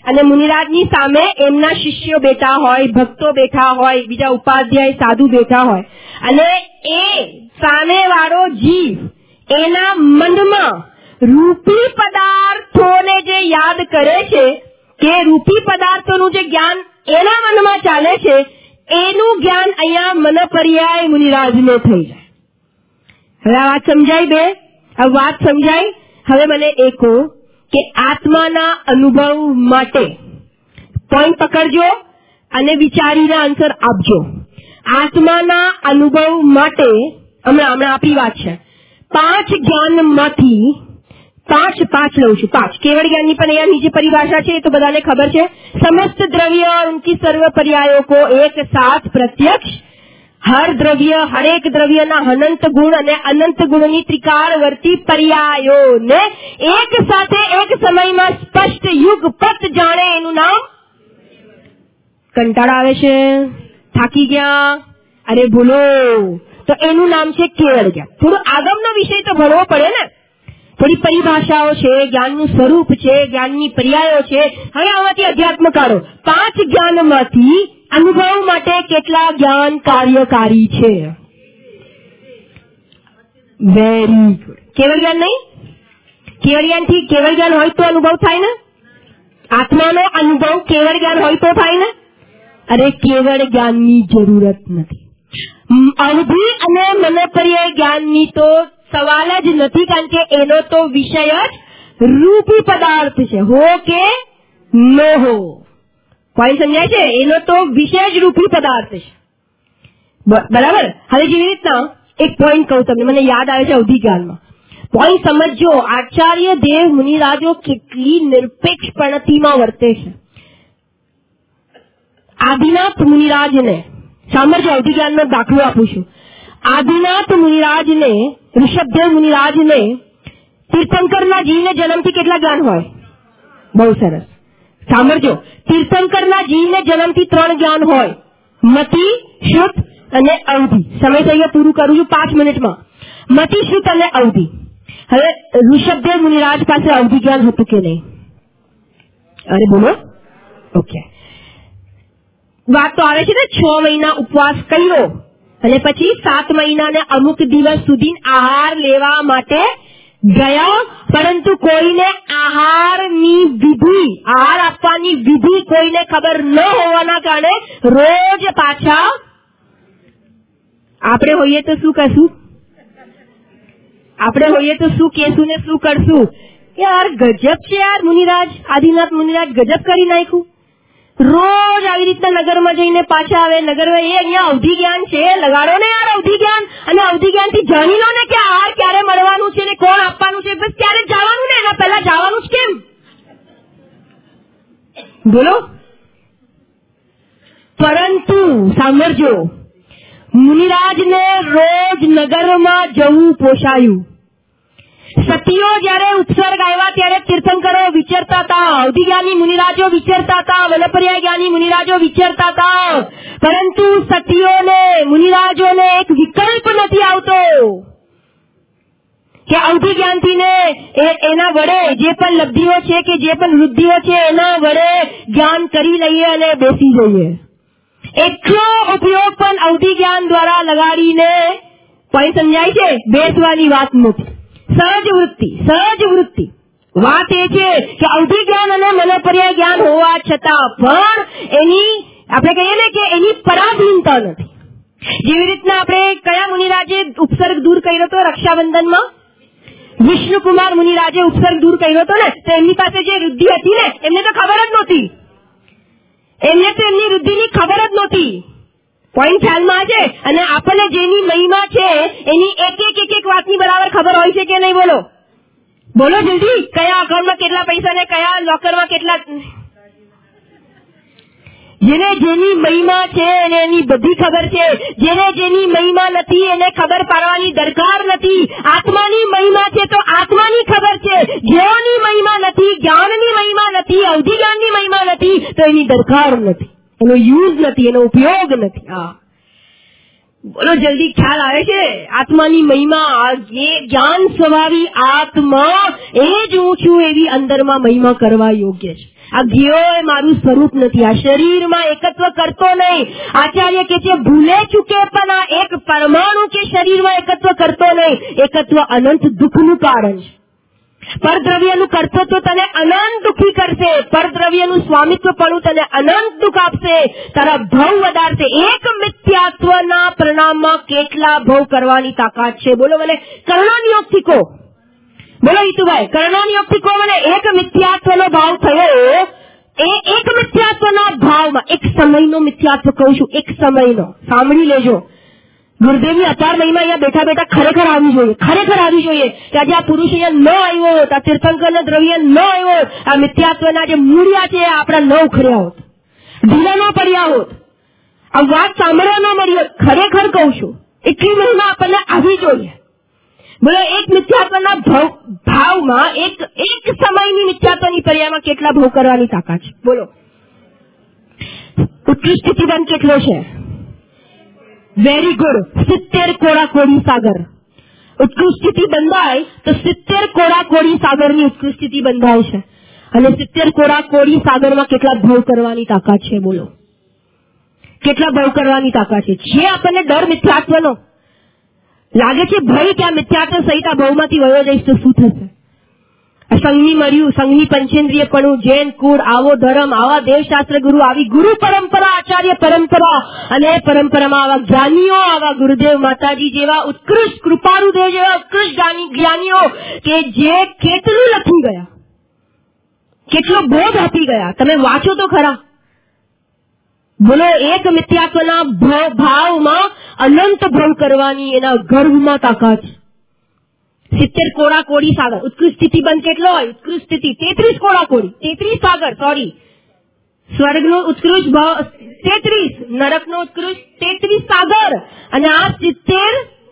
અને મુનિરાજની સામે એમના શિષ્યો બેઠા હોય, ભક્તો બેઠા હોય, બીજા ઉપાધ્યાય સાધુ બેઠા હોય, અને એ સામેવાળો જીવ એના મનમાં રૂપી પદાર્થોને જે યાદ કરે છે, કે રૂપી પદાર્થોનું જે જ્ઞાન એના મનમાં ચાલે છે, એનું જ્ઞાન અહીંયા મનપર્યાય મુનિરાજને થઈ જાય. હવે આ વાત સમજાય બે? આ વાત સમજાય? હવે મને એ કહો કે આત્માના અનુભવ માટે પોઈન્ટ પકડજો અને વિચારીને આન્સર આપજો. આત્માના અનુભવ માટે હમણાં હમણાં આપણી વાત છે. પાંચ જ્ઞાનમાંથી પાંચ પાંચ લઉં છું પાંચ કેવળ જ્ઞાનની પણ અહીંયા નીચે પરિભાષા છે, એ તો બધાને ખબર છે. સમસ્ત દ્રવ્ય ઉનકી સર્વ पर्यायों को एक साथ प्रत्यक्ष, हर द्रव्य हरेक દ્રવ્યના અનંત ગુણ અને અનંત ગુણની ત્રિકાળવર્તી પર્યાયોને એક સાથે એક સમયમાં સ્પષ્ટ યુગપત જાણે એનું નામ. કંટાળા આવે છે? થાકી ગયા? અરે બોલો. તો એનું નામ છે કેવળ જ્ઞાન. થોડો આગમનો વિષય તો ભણવો પડે ને. થોડી પરિભાષાઓ છે, જ્ઞાનનું સ્વરૂપ છે, જ્ઞાનની પર્યાયો છે. હવે આમાંથી અધ્યાત્મ કાઢો. પાંચ જ્ઞાનમાંથી અનુભવ માટે કેટલા જ્ઞાન કાર્યકારી છે? Very good. કેવળ જ્ઞાન નહીં? કેવળ જ્ઞાનથી કેવળ જ્ઞાન હોય તો અનુભવ થાય ને? આત્માનો અનુભવ કેવળ જ્ઞાન હોય તો થાય ને? અરે કેવળ જ્ઞાનની જરૂરત નથી. અવધિ અને મનપર્યાય જ્ઞાનની તો સવાલ જ નથી, કારણ કે એનો તો વિષય જ રૂપી પદાર્થ છે, હો કે ન હો. કોઈ સમજાય છે? એનો તો વિષય જ રૂપી પદાર્થ છે. બરાબર. હવે જેવી રીતના એક પોઈન્ટ કહું તમને, મને યાદ આવે છે અવધિ જ્ઞાનમાં. પોઈન્ટ સમજો, આચાર્ય દેવ મુનિરાજો કેટલી નિરપેક્ષ પ્રણતિમાં વર્તે છે. આદિનાથ મુનિરાજને સાંભળજો, અવધિ જ્ઞાનનો દાખલો આપું છું. આદિનાથ મુનિરાજને, ઋષભદેવ મુનિરાજને તીર્થંકરના જીવને જન્મથી કેટલા જ્ઞાન હોય? બહુ સરસ. સાંભળજો, તીર્થંકરના જીવને જન્મથી ત્રણ જ્ઞાન હોય, મતિ, શુદ્ધ અને અવધિ. સમય થઈ ગયો, પૂરું કરું છું પાંચ મિનિટમાં. મતિ, શુદ્ધ અને અવધિ. હવે ઋષભદેવ મુનિરાજ પાસે અવધિ જ્ઞાન હતું કે નહીં? અરે બોલો. ઓકે. વાત તો આવે છે ને, છ મહિના ઉપવાસ કર્યો અને પછી સાત મહિનાને અમુક દિવસ સુધી આહાર લેવા માટે ગયા, પરંતુ કોઈને આહારની વિધિ, આહાર આપવાની વિધિ કોઈને ખબર ન હોવાના કારણે રોજ પાછા. આપણે હોઈએ તો શું કરશું? આપણે હોઈએ તો શું કહેશું ને શું કરશું? યાર ગજબ છે યાર, મુનિરાજ, આદિનાથ મુનિરાજ ગજબ કરી નાખ્યું. રોજ આવી રીતના નગરમાં જઈને પાછા આવે. નગરમાં એ અહીંયા અવધિ જ્ઞાન છે, લગાડો ને યાર અવધિ જ્ઞાન, અને અવધિ જ્ઞાન થી જાણી લો ને કે આહાર ક્યારે મળવાનું છે ને કોણ આપવાનું છે. બસ ત્યારે જવાનું ને, એના પહેલા જવાનું જ કેમ? બોલો. પરંતુ સાંભળજો, મુનિરાજને રોજ નગરમાં જવું પોષાયું. સતીઓ જયારે ઉપસર્ગ આવ્યા ત્યારે તીર્થંકરો વિચરતા હતા, અવધિ જ્ઞાની મુનિરાજો વિચરતા હતા, વનપર્યાય જ્ઞાની મુનિરાજો વિચરતા હતા. પરંતુ સતીઓને, મુનિરાજોને એક વિકલ્પ નથી આવતો કે અવધિ જ્ઞાનથી ને એના વડે જે પણ લબ્ધિઓ છે કે જે પણ વૃદ્ધિઓ છે એના વડે જ્ઞાન કરી લઈએ અને બેસી જઈએ. એટલો ઉપયોગ પણ અવધિ જ્ઞાન દ્વારા લગાડીને કોઈ સમજાય છે? બેસવાની વાત નથી. સહજ વૃત્તિ, સહજ વૃત્તિ. વાત એ છે કે અવધિ જ્ઞાન અને મનોપર્યાય જ્ઞાન હોવા છતાં પણ એની, આપણે કહીએ ને કે એની પરાધીનતા નથી. જેવી રીતના આપણે કયા મુનિરાજે ઉપસર્ગ દૂર કર્યો હતો રક્ષાબંધનમાં? વિષ્ણુકુમાર મુનિરાજે ઉપસર્ગ દૂર કર્યો હતો ને, તો એમની પાસે જે વૃદ્ધિ હતી ને એમને તો ખબર જ નહોતી. એમને તો એમની વૃદ્ધિની ખબર જ નહોતી. પોઈન્ટ ખ્યાલમાં છે? અને આપણને જેની મહિમા છે એની એક એક એક એક વાતની બરાબર ખબર હોય છે કે નહીં? બોલો બોલો જલ્દી. કયા અકાઉન્ટમાં કેટલા પૈસા ને કયા લોકરમાં કેટલા, જેને જેની મહિમા છે એને એની બધી ખબર છે. જેને જેની મહિમા નથી એને ખબર પાડવાની દરકાર નથી. આત્માની મહિમા છે તો આત્માની ખબર છે. જેઓની મહિમા નથી, જ્ઞાનની મહિમા નથી, અવધિ જ્ઞાનની મહિમા નથી, તો એની દરકાર નથી, એનો યુઝ નથી, એનો ઉપયોગ નથી. હા બોલો જલ્દી. ખ્યાલ આવે છે? આત્માની મહિમા, જે જ્ઞાન સ્વભાવી આત્મા, એ જ હું છું એવી અંદરમાં મહિમા કરવા યોગ્ય છે. આ ઘેઓ એ મારું સ્વરૂપ નથી, આ શરીરમાં એકત્વ કરતો નહીં. આચાર્ય કે છે ભૂલે ચૂકે પણ આ એક પરમાણુ કે શરીરમાં એકત્વ કરતો નહીં. એકત્વ અનંત દુઃખનું કારણ છે. પરદ્રવ્યનું કરતો તો તને અનંત દુઃખી કરશે, પરદ્રવ્યનું સ્વામિત્વ પણ તને અનંત દુઃખ આપશે, તારા ભવ વધારશે. એક મિથ્યાત્વના પરિણામમાં કેટલા ભવ કરવાની તાકાત છે? બોલો મને કર્ણોનિયોગ થી કહો. બોલો હિતુભાઈ, કર્ણોનિયોગ થી કહો મને. એક મિથ્યાત્વનો ભાવ થયો, એ એક મિથ્યાત્વના ભાવમાં એક સમયનો મિથ્યાત્વ કહું છું, એક સમયનો. સાંભળી લેજો. ગુરુદેવની અપાર મહિમા અહીંયા બેઠા બેઠા ખરેખર આવી જોઈએ, ખરેખર આવી જોઈએ કે આજે આ પુરુષ અહીંયા ન આવ્યો હોત, આ તીર્થંકરના દ્રવ્ય ન આવ્યો હોત, આ મિથ્યાત્વના જે મૂળિયા છે આપણા ન ઉખડ્યા હોત, ઢીલા ન પડ્યા હોત, આ વાત સાંભળવા ન મળી હોત. ખરેખર કહું છું, એટલી મહિમા આપણને આવી જોઈએ. બોલો એક મિથ્યાત્વના ભાવમાં એક એક સમયની મિથ્યાત્વની પર્યાયમાં કેટલા ભાવ કરવાની તાકાત છે? બોલો ઉત્કૃષ્ટ સ્થિતિબંધ કેટલો છે? Very good. સિત્તેર કોડા કોડી સાગર. ઉત્કૃષ્ટ સ્થિતિ બંધાય તો સિત્તેર કોડા કોડી સાગરની ઉત્કૃષ્ટ સ્થિતિ બંધાય છે. અને સિત્તેર કોડા કોડી સાગરમાં કેટલા ભવ કરવાની તાકાત છે? બોલો કેટલા ભવ કરવાની તાકાત છે? જે આપણને ડર મિથ્યાત્વનો લાગે છે, ભય કે આ મિથ્યાત્વ સહિત આ ભવમાંથી વયો જઈશ તો શું થશે? સંઘની મર્યું, સંઘની પંચેન્દ્રિયપણું, જૈન કુળ, આવો ધર્મ, આવા દેવશાસ્ત્ર ગુરુ, આવી ગુરુ પરંપરા, આચાર્ય પરંપરા, અને પરંપરામાં આવા જ્ઞાનીઓ, આવા ગુરુદેવ માતાજી જેવા ઉત્કૃષ્ટ કૃપાળુદેવ જેવા ઉત્કૃષ્ટ જ્ઞાનીઓ કે જે કેટલું લખી ગયા, કેટલો બોધ આપી ગયા. તમે વાંચો તો ખરા. બોલો એક મિથ્યાત્વના ભાવમાં અનંત ભવ કરવાની એના ગર્ભમાં તાકાત છે. સિત્તેર કોડા કોડી સાગર. ઉત્કૃષ્ટ સ્થિતિ બંધ કેટલો હોય? ઉત્કૃષ્ટ સ્થિતિ તેત્રીસ કોડા કોડી, તેત્રીસ સાગર, સોરી, સ્વર્ગનો ઉત્કૃષ્ટ ભાવ તેત્રીસ, નરકનો ઉત્કૃષ્ટ તેત્રીસ સાગર, અને આ સિત્તેર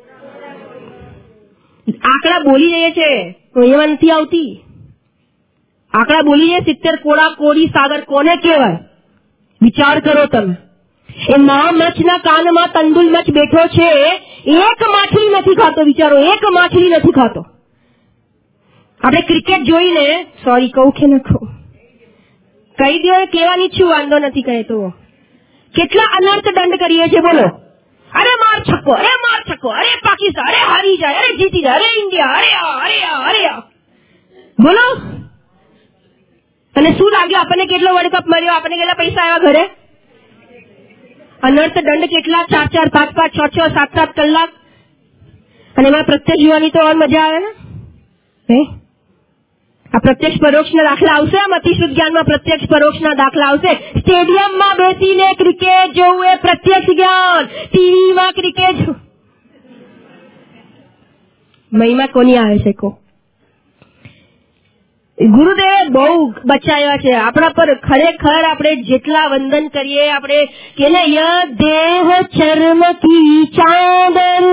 આંકડા બોલી જઈએ છે, એમાં નથી આવતી. આંકડા બોલી જાય. સિત્તેર કોડા કોડી સાગર કોને કહેવાય? વિચાર કરો તમે. એ મહામચ્છના કાનમાં તંદુલ મચ્છ બેઠો છે, એક માછલી નથી ખાતો. વિચારો, એક માછલી નથી ખાતો. આપણે ક્રિકેટ જોઈને, સોરી કહું કે ન કહું, કહી દો, કહેવાની છું, વાંધો નથી કહેતો. કેટલા અનર્થ દંડ કરીએ છીએ? બોલો. અરે માર છક્કો, અરે માર છક્કો, અરે પાકિસ્તાન, અરે હારી જાય, અરે જીતી જાય, અરે ઇન્ડિયા, અરે આ, અરે આ, અરે આ. બોલો. અને શું લાગ્યું આપણને? કેટલો વર્લ્ડ કપ મળ્યો? આપણને કેટલા પૈસા આવ્યા ઘરે? અનર્થ દંડ કેટલા? ચાર ચાર પાંચ પાંચ છ છ સાત સાત કલાક. અને એમાં પ્રત્યક્ષ જોવાની તો ઓર મજા આવે ને. હે, આ પ્રત્યક્ષ પરોક્ષના દાખલા આવશે. આમ અતિશુદ્ધ જ્ઞાનમાં પ્રત્યક્ષ પરોક્ષના દાખલા આવશે. સ્ટેડિયમમાં બેસીને ક્રિકેટ જોવું એ પ્રત્યક્ષ જ્ઞાન, ટીવીમાં ક્રિકેટ મહિમા કોની આવે છે? કો ગુરુદેવે બહુ બચાવ્યા છે આપણા પર. ખરેખર આપણે જેટલા વંદન કરીએ, આપણે કે દેહ ચર્મ કી ચાદર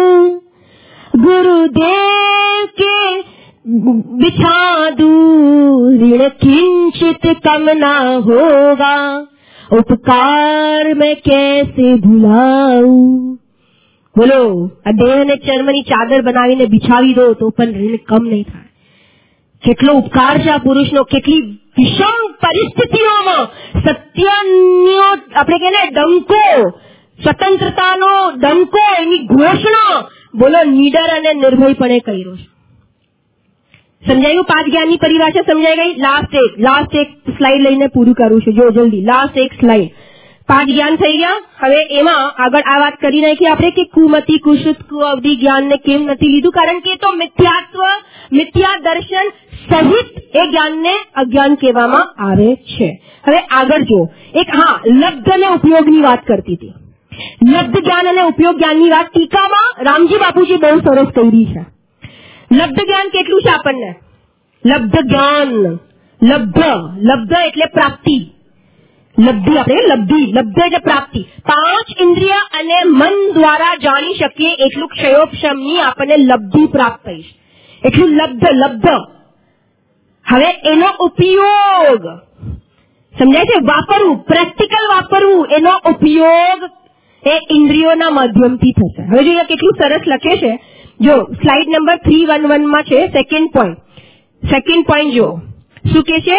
ગુરુદેવ કે बिछा दूं ऋण किंचित कम ना होगा उपकार मैं कैसे भुलाऊं। બોલો, આ દેહ અને ચર્મની ચાદર બનાવીને બિછાવી દો તો પણ ઋણ કમ નહીં થાય. કેટલો ઉપકાર છે આ પુરુષનો. કેટલી વિષમ પરિસ્થિતિઓમાં સત્યનો આપણે કહે ને ડંકો, સ્વતંત્રતાનો ડંકો, એની ઘોષણા બોલો નીડર અને નિર્ભયપણે કર્યો છે. સમજાયું? પાંચ જ્ઞાનની પરિભાષા સમજાઈ ગઈ. લાસ્ટ એક લાસ્ટ એક સ્લાઇડ લઈને પૂરું કરું છું. જો જલ્દી લાસ્ટ એક સ્લાઇડ. પાંચ જ્ઞાન થઈ ગયા. હવે એમાં આગળ આ વાત કરી નાખી આપણે કે કુમતિ, કુશુત, કુઅવધિ જ્ઞાનને કેમ નથી લીધું, કારણ કે તો મિથ્યાત્વ, મિથ્યા દર્શન સહિત એ જ્ઞાનને અજ્ઞાન કહેવામાં આવે છે. હવે આગળ જો એક હા લબ્ધ અને ઉપયોગની વાત કરતી હતી. લબ્ધ જ્ઞાન અને ઉપયોગ જ્ઞાનની વાત ટીકામાં રામજી બાપુજી બહુ સરસ કરી છે. લબ્ધ જ્ઞાન કેટલું છે આપણને? લબ્ધ જ્ઞાન, લબ્ધ લબ્ધ એટલે પ્રાપ્તિ, લબ્ધિ આપણે લબ્ધિ લબ્ધ એટલે પ્રાપ્તિ. પાંચ ઇન્દ્રિય અને મન દ્વારા જાણી શકીએ એટલું ક્ષયોપશમની આપણને લબ્ધિ પ્રાપ્ત થઈ છે. એટલું લબ્ધ લબ્ધ. હવે એનો ઉપયોગ સમજાય છે? વાપરવું, પ્રેક્ટિકલ વાપરવું, એનો ઉપયોગ એ ઇન્દ્રિયોના માધ્યમથી થશે. હવે જોઈએ કેટલું સરસ લખે છે. જો slide number three one one માં છે સેકન્ડ પોઈન્ટ. સેકન્ડ પોઈન્ટ જો શું કે છે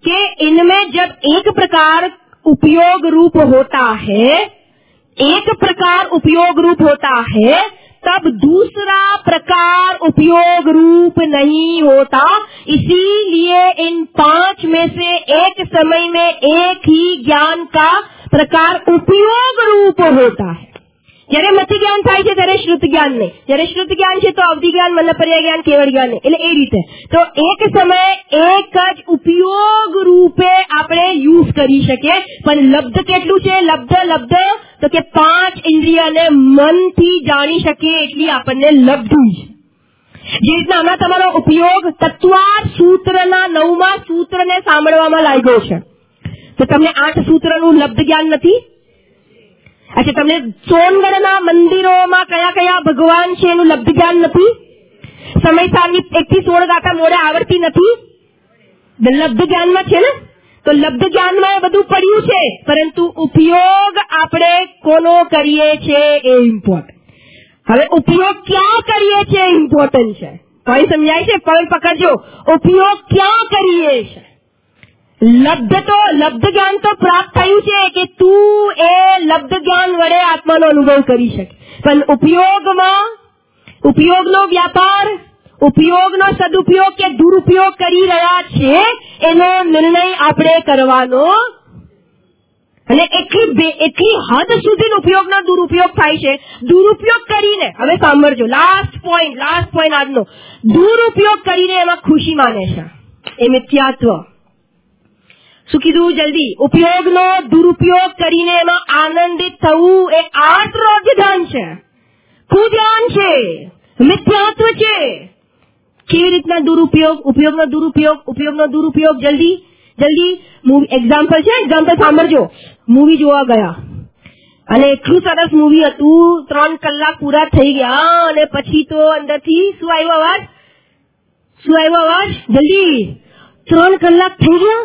कि इनमें जब एक प्रकार उपयोग रूप होता है, एक प्रकार उपयोग रूप होता है, तब दूसरा प्रकार उपयोग रूप नहीं होता। इसीलिए इन पांच में से एक समय में एक ही ज्ञान का प्रकार उपयोग रूप होता है। जયારે મતિ જ્ઞાન થાય છે ત્યારે શ્રુત જ્ઞાન નહીં, જયારે શ્રુત જ્ઞાન છે તો અવધિ જ્ઞાન, મલ્લપર્યાય જ્ઞાન, કેવળ જ્ઞાન નહીં. એટલે એ રીતે તો એક સમયે એક જ ઉપયોગ રૂપે આપણે યુઝ કરી શકીએ. પણ લબ્ધ કેટલું છે? લબ્ધ લબ્ધ તો કે પાંચ ઇન્દ્રિયને મનથી જાણી શકીએ એટલી આપણને લબ્ધી છે. જે રીતના હમણાં તમારો ઉપયોગ તત્વાર સૂત્રના નવમા સૂત્રને સાંભળવામાં લાગ્યો છે, તો તમને આઠ સૂત્રનું લબ્ધ જ્ઞાન નથી? अच्छा, તમને સોનગઢના મંદિરોમાં કયા કયા ભગવાન છે એનું લબ્ધ જ્ઞાન નથી? સમય સારની એક થી સોળ ગાથા મોડે આવડતી નથી? લબ્ધ જ્ઞાનમાં છે ને? તો લબ્ધ જ્ઞાનમાં એ બધું પડ્યું છે, પરંતુ ઉપયોગ આપણે કોનો કરીએ છે એ ઇમ્પોર્ટન્ટ. હવે ઉપયોગ ક્યાં કરીએ છે ઇમ્પોર્ટન્ટ છે. કોઈ સમજાય છે? પણ પકડજો, ઉપયોગ ક્યાં કરીએ છે. લબ્ધ તો લબ્ધ જ્ઞાન તો પ્રાપ્ત થયું છે કે તું એ લબ્ધ જ્ઞાન વડે આત્માનો અનુભવ કરી શકે, પણ ઉપયોગમાં ઉપયોગનો વ્યાપાર, ઉપયોગનો સદુપયોગ કે દુરુપયોગ કરી રહ્યા છે એનો નિર્ણય આપણે કરવાનો. અને એટલી એટલી હદ સુધી ઉપયોગનો દુરુપયોગ થાય છે. દુરુપયોગ કરીને, હવે સાંભળજો, લાસ્ટ પોઈન્ટ લાસ્ટ પોઈન્ટ આજનો, દુરુપયોગ કરીને એમાં ખુશી માને છે, એ મિથ્યાત્વ. શું કીધું જલ્દી? ઉપયોગનો દુરુપયોગ કરીને એમાં આનંદિત થવું એ આત્રોધ્યાન છે, કુધ્યાન છે, મિથ્યાત્વ છે. કેવી રીતના દુરુપયોગ? ઉપયોગનો દુરુપયોગ, ઉપયોગનો દુરુપયોગ. જલ્દી જલ્દી મૂવી એક્ઝામ્પલ છે, એક્ઝામ્પલ સાંભળજો. મૂવી જોવા ગયા અને એટલું સરસ મૂવી હતું, ત્રણ કલાક પૂરા થઈ ગયા અને પછી તો અંદરથી શું આવ્યો અવાજ? શું આવ્યો અવાજ? જલ્દી. ત્રણ કલાક થઈ ગયા.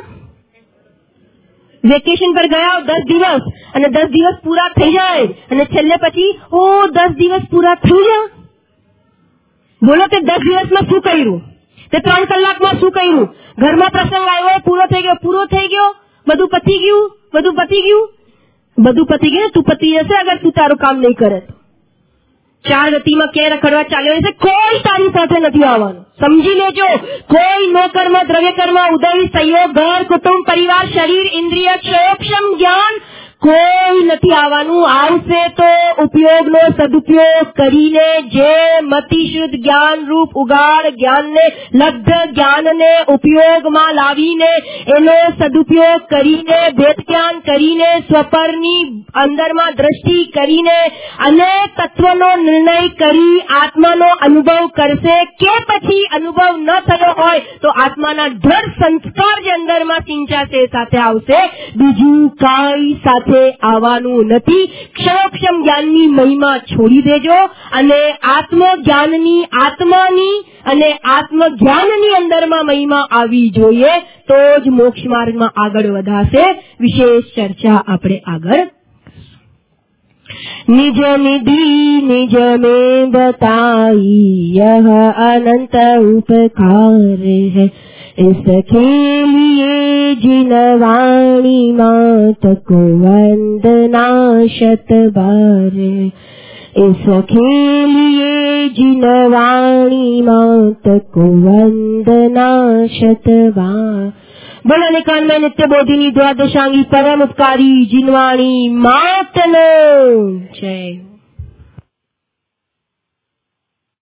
વેકેશન પર ગયા દસ દિવસ અને દસ દિવસ પૂરા થઈ જાય અને છેલ્લે પછી ઓ દસ દિવસ પૂરા થઈ ગયા. બોલો તે દસ દિવસમાં શું કર્યું? તે ત્રણ કલાકમાં શું કર્યું? ઘરમાં પ્રસંગ આવ્યો, પૂરો થઈ ગયો, પૂરો થઈ ગયો, બધું પતી ગયું, બધું પતી ગયું, બધું પતી ગયું. તું પતી જશે અગર તું તારું કામ નહીં કરે તો. ચાર ગતિમાં ક્યાંય રખડવા ચાલ્યો હશે, કોઈ તારી સાથે નથી આવવાનું. સમજી લેજો, કોઈ નો કર્મ, દ્રવ્ય કર્મ, ઉદય, સંયોગ, ઘર, કુટુંબ, પરિવાર, શરીર, ઇન્દ્રિય, ક્ષયોક્ષમ જ્ઞાન કોઈ નથી આવવાનું. આવશે તો ઉપયોગનો સદુપયોગ કરીને, જે મતિશુદ્ધ જ્ઞાન રૂપ ઉગાડ જ્ઞાનને, લબ્ધ જ્ઞાનને ઉપયોગમાં લાવીને, એનો સદુપયોગ કરીને, ભેદ જ્ઞાન કરીને, સ્વપરની અંદરમાં દ્રષ્ટિ કરીને અને તત્વનો નિર્ણય કરી આત્માનો અનુભવ કરશે. કે પછી અનુભવ ન થયો હોય તો આત્માના દ્રઢ સંસ્કાર જે અંદરમાં સિંચાશે સાથે આવશે, બીજું કાંઈ સાથે આવવાનું નથી. ક્ષયોક્ષમ જ્ઞાનની મહિમા છોડી દેજો અને આત્મજ્ઞાનની, આત્માની અને આત્મજ્ઞાનની અંદરમાં મહિમા આવી જોઈએ, તો જ મોક્ષ માર્ગમાં આગળ વધાશે. વિશેષ ચર્ચા આપણે આગળ. निज निधि निज में बताई यह अनंत उपकार है, इसके लिए जिन वाणी मात को वंदना शत बार, इसके लिए जिन वाणी मात को वंदना शत बार. बोलो निकाल में नित्य बोधिनी द्वादशांगी परम उपकारी जिनवाणी मातनो जय.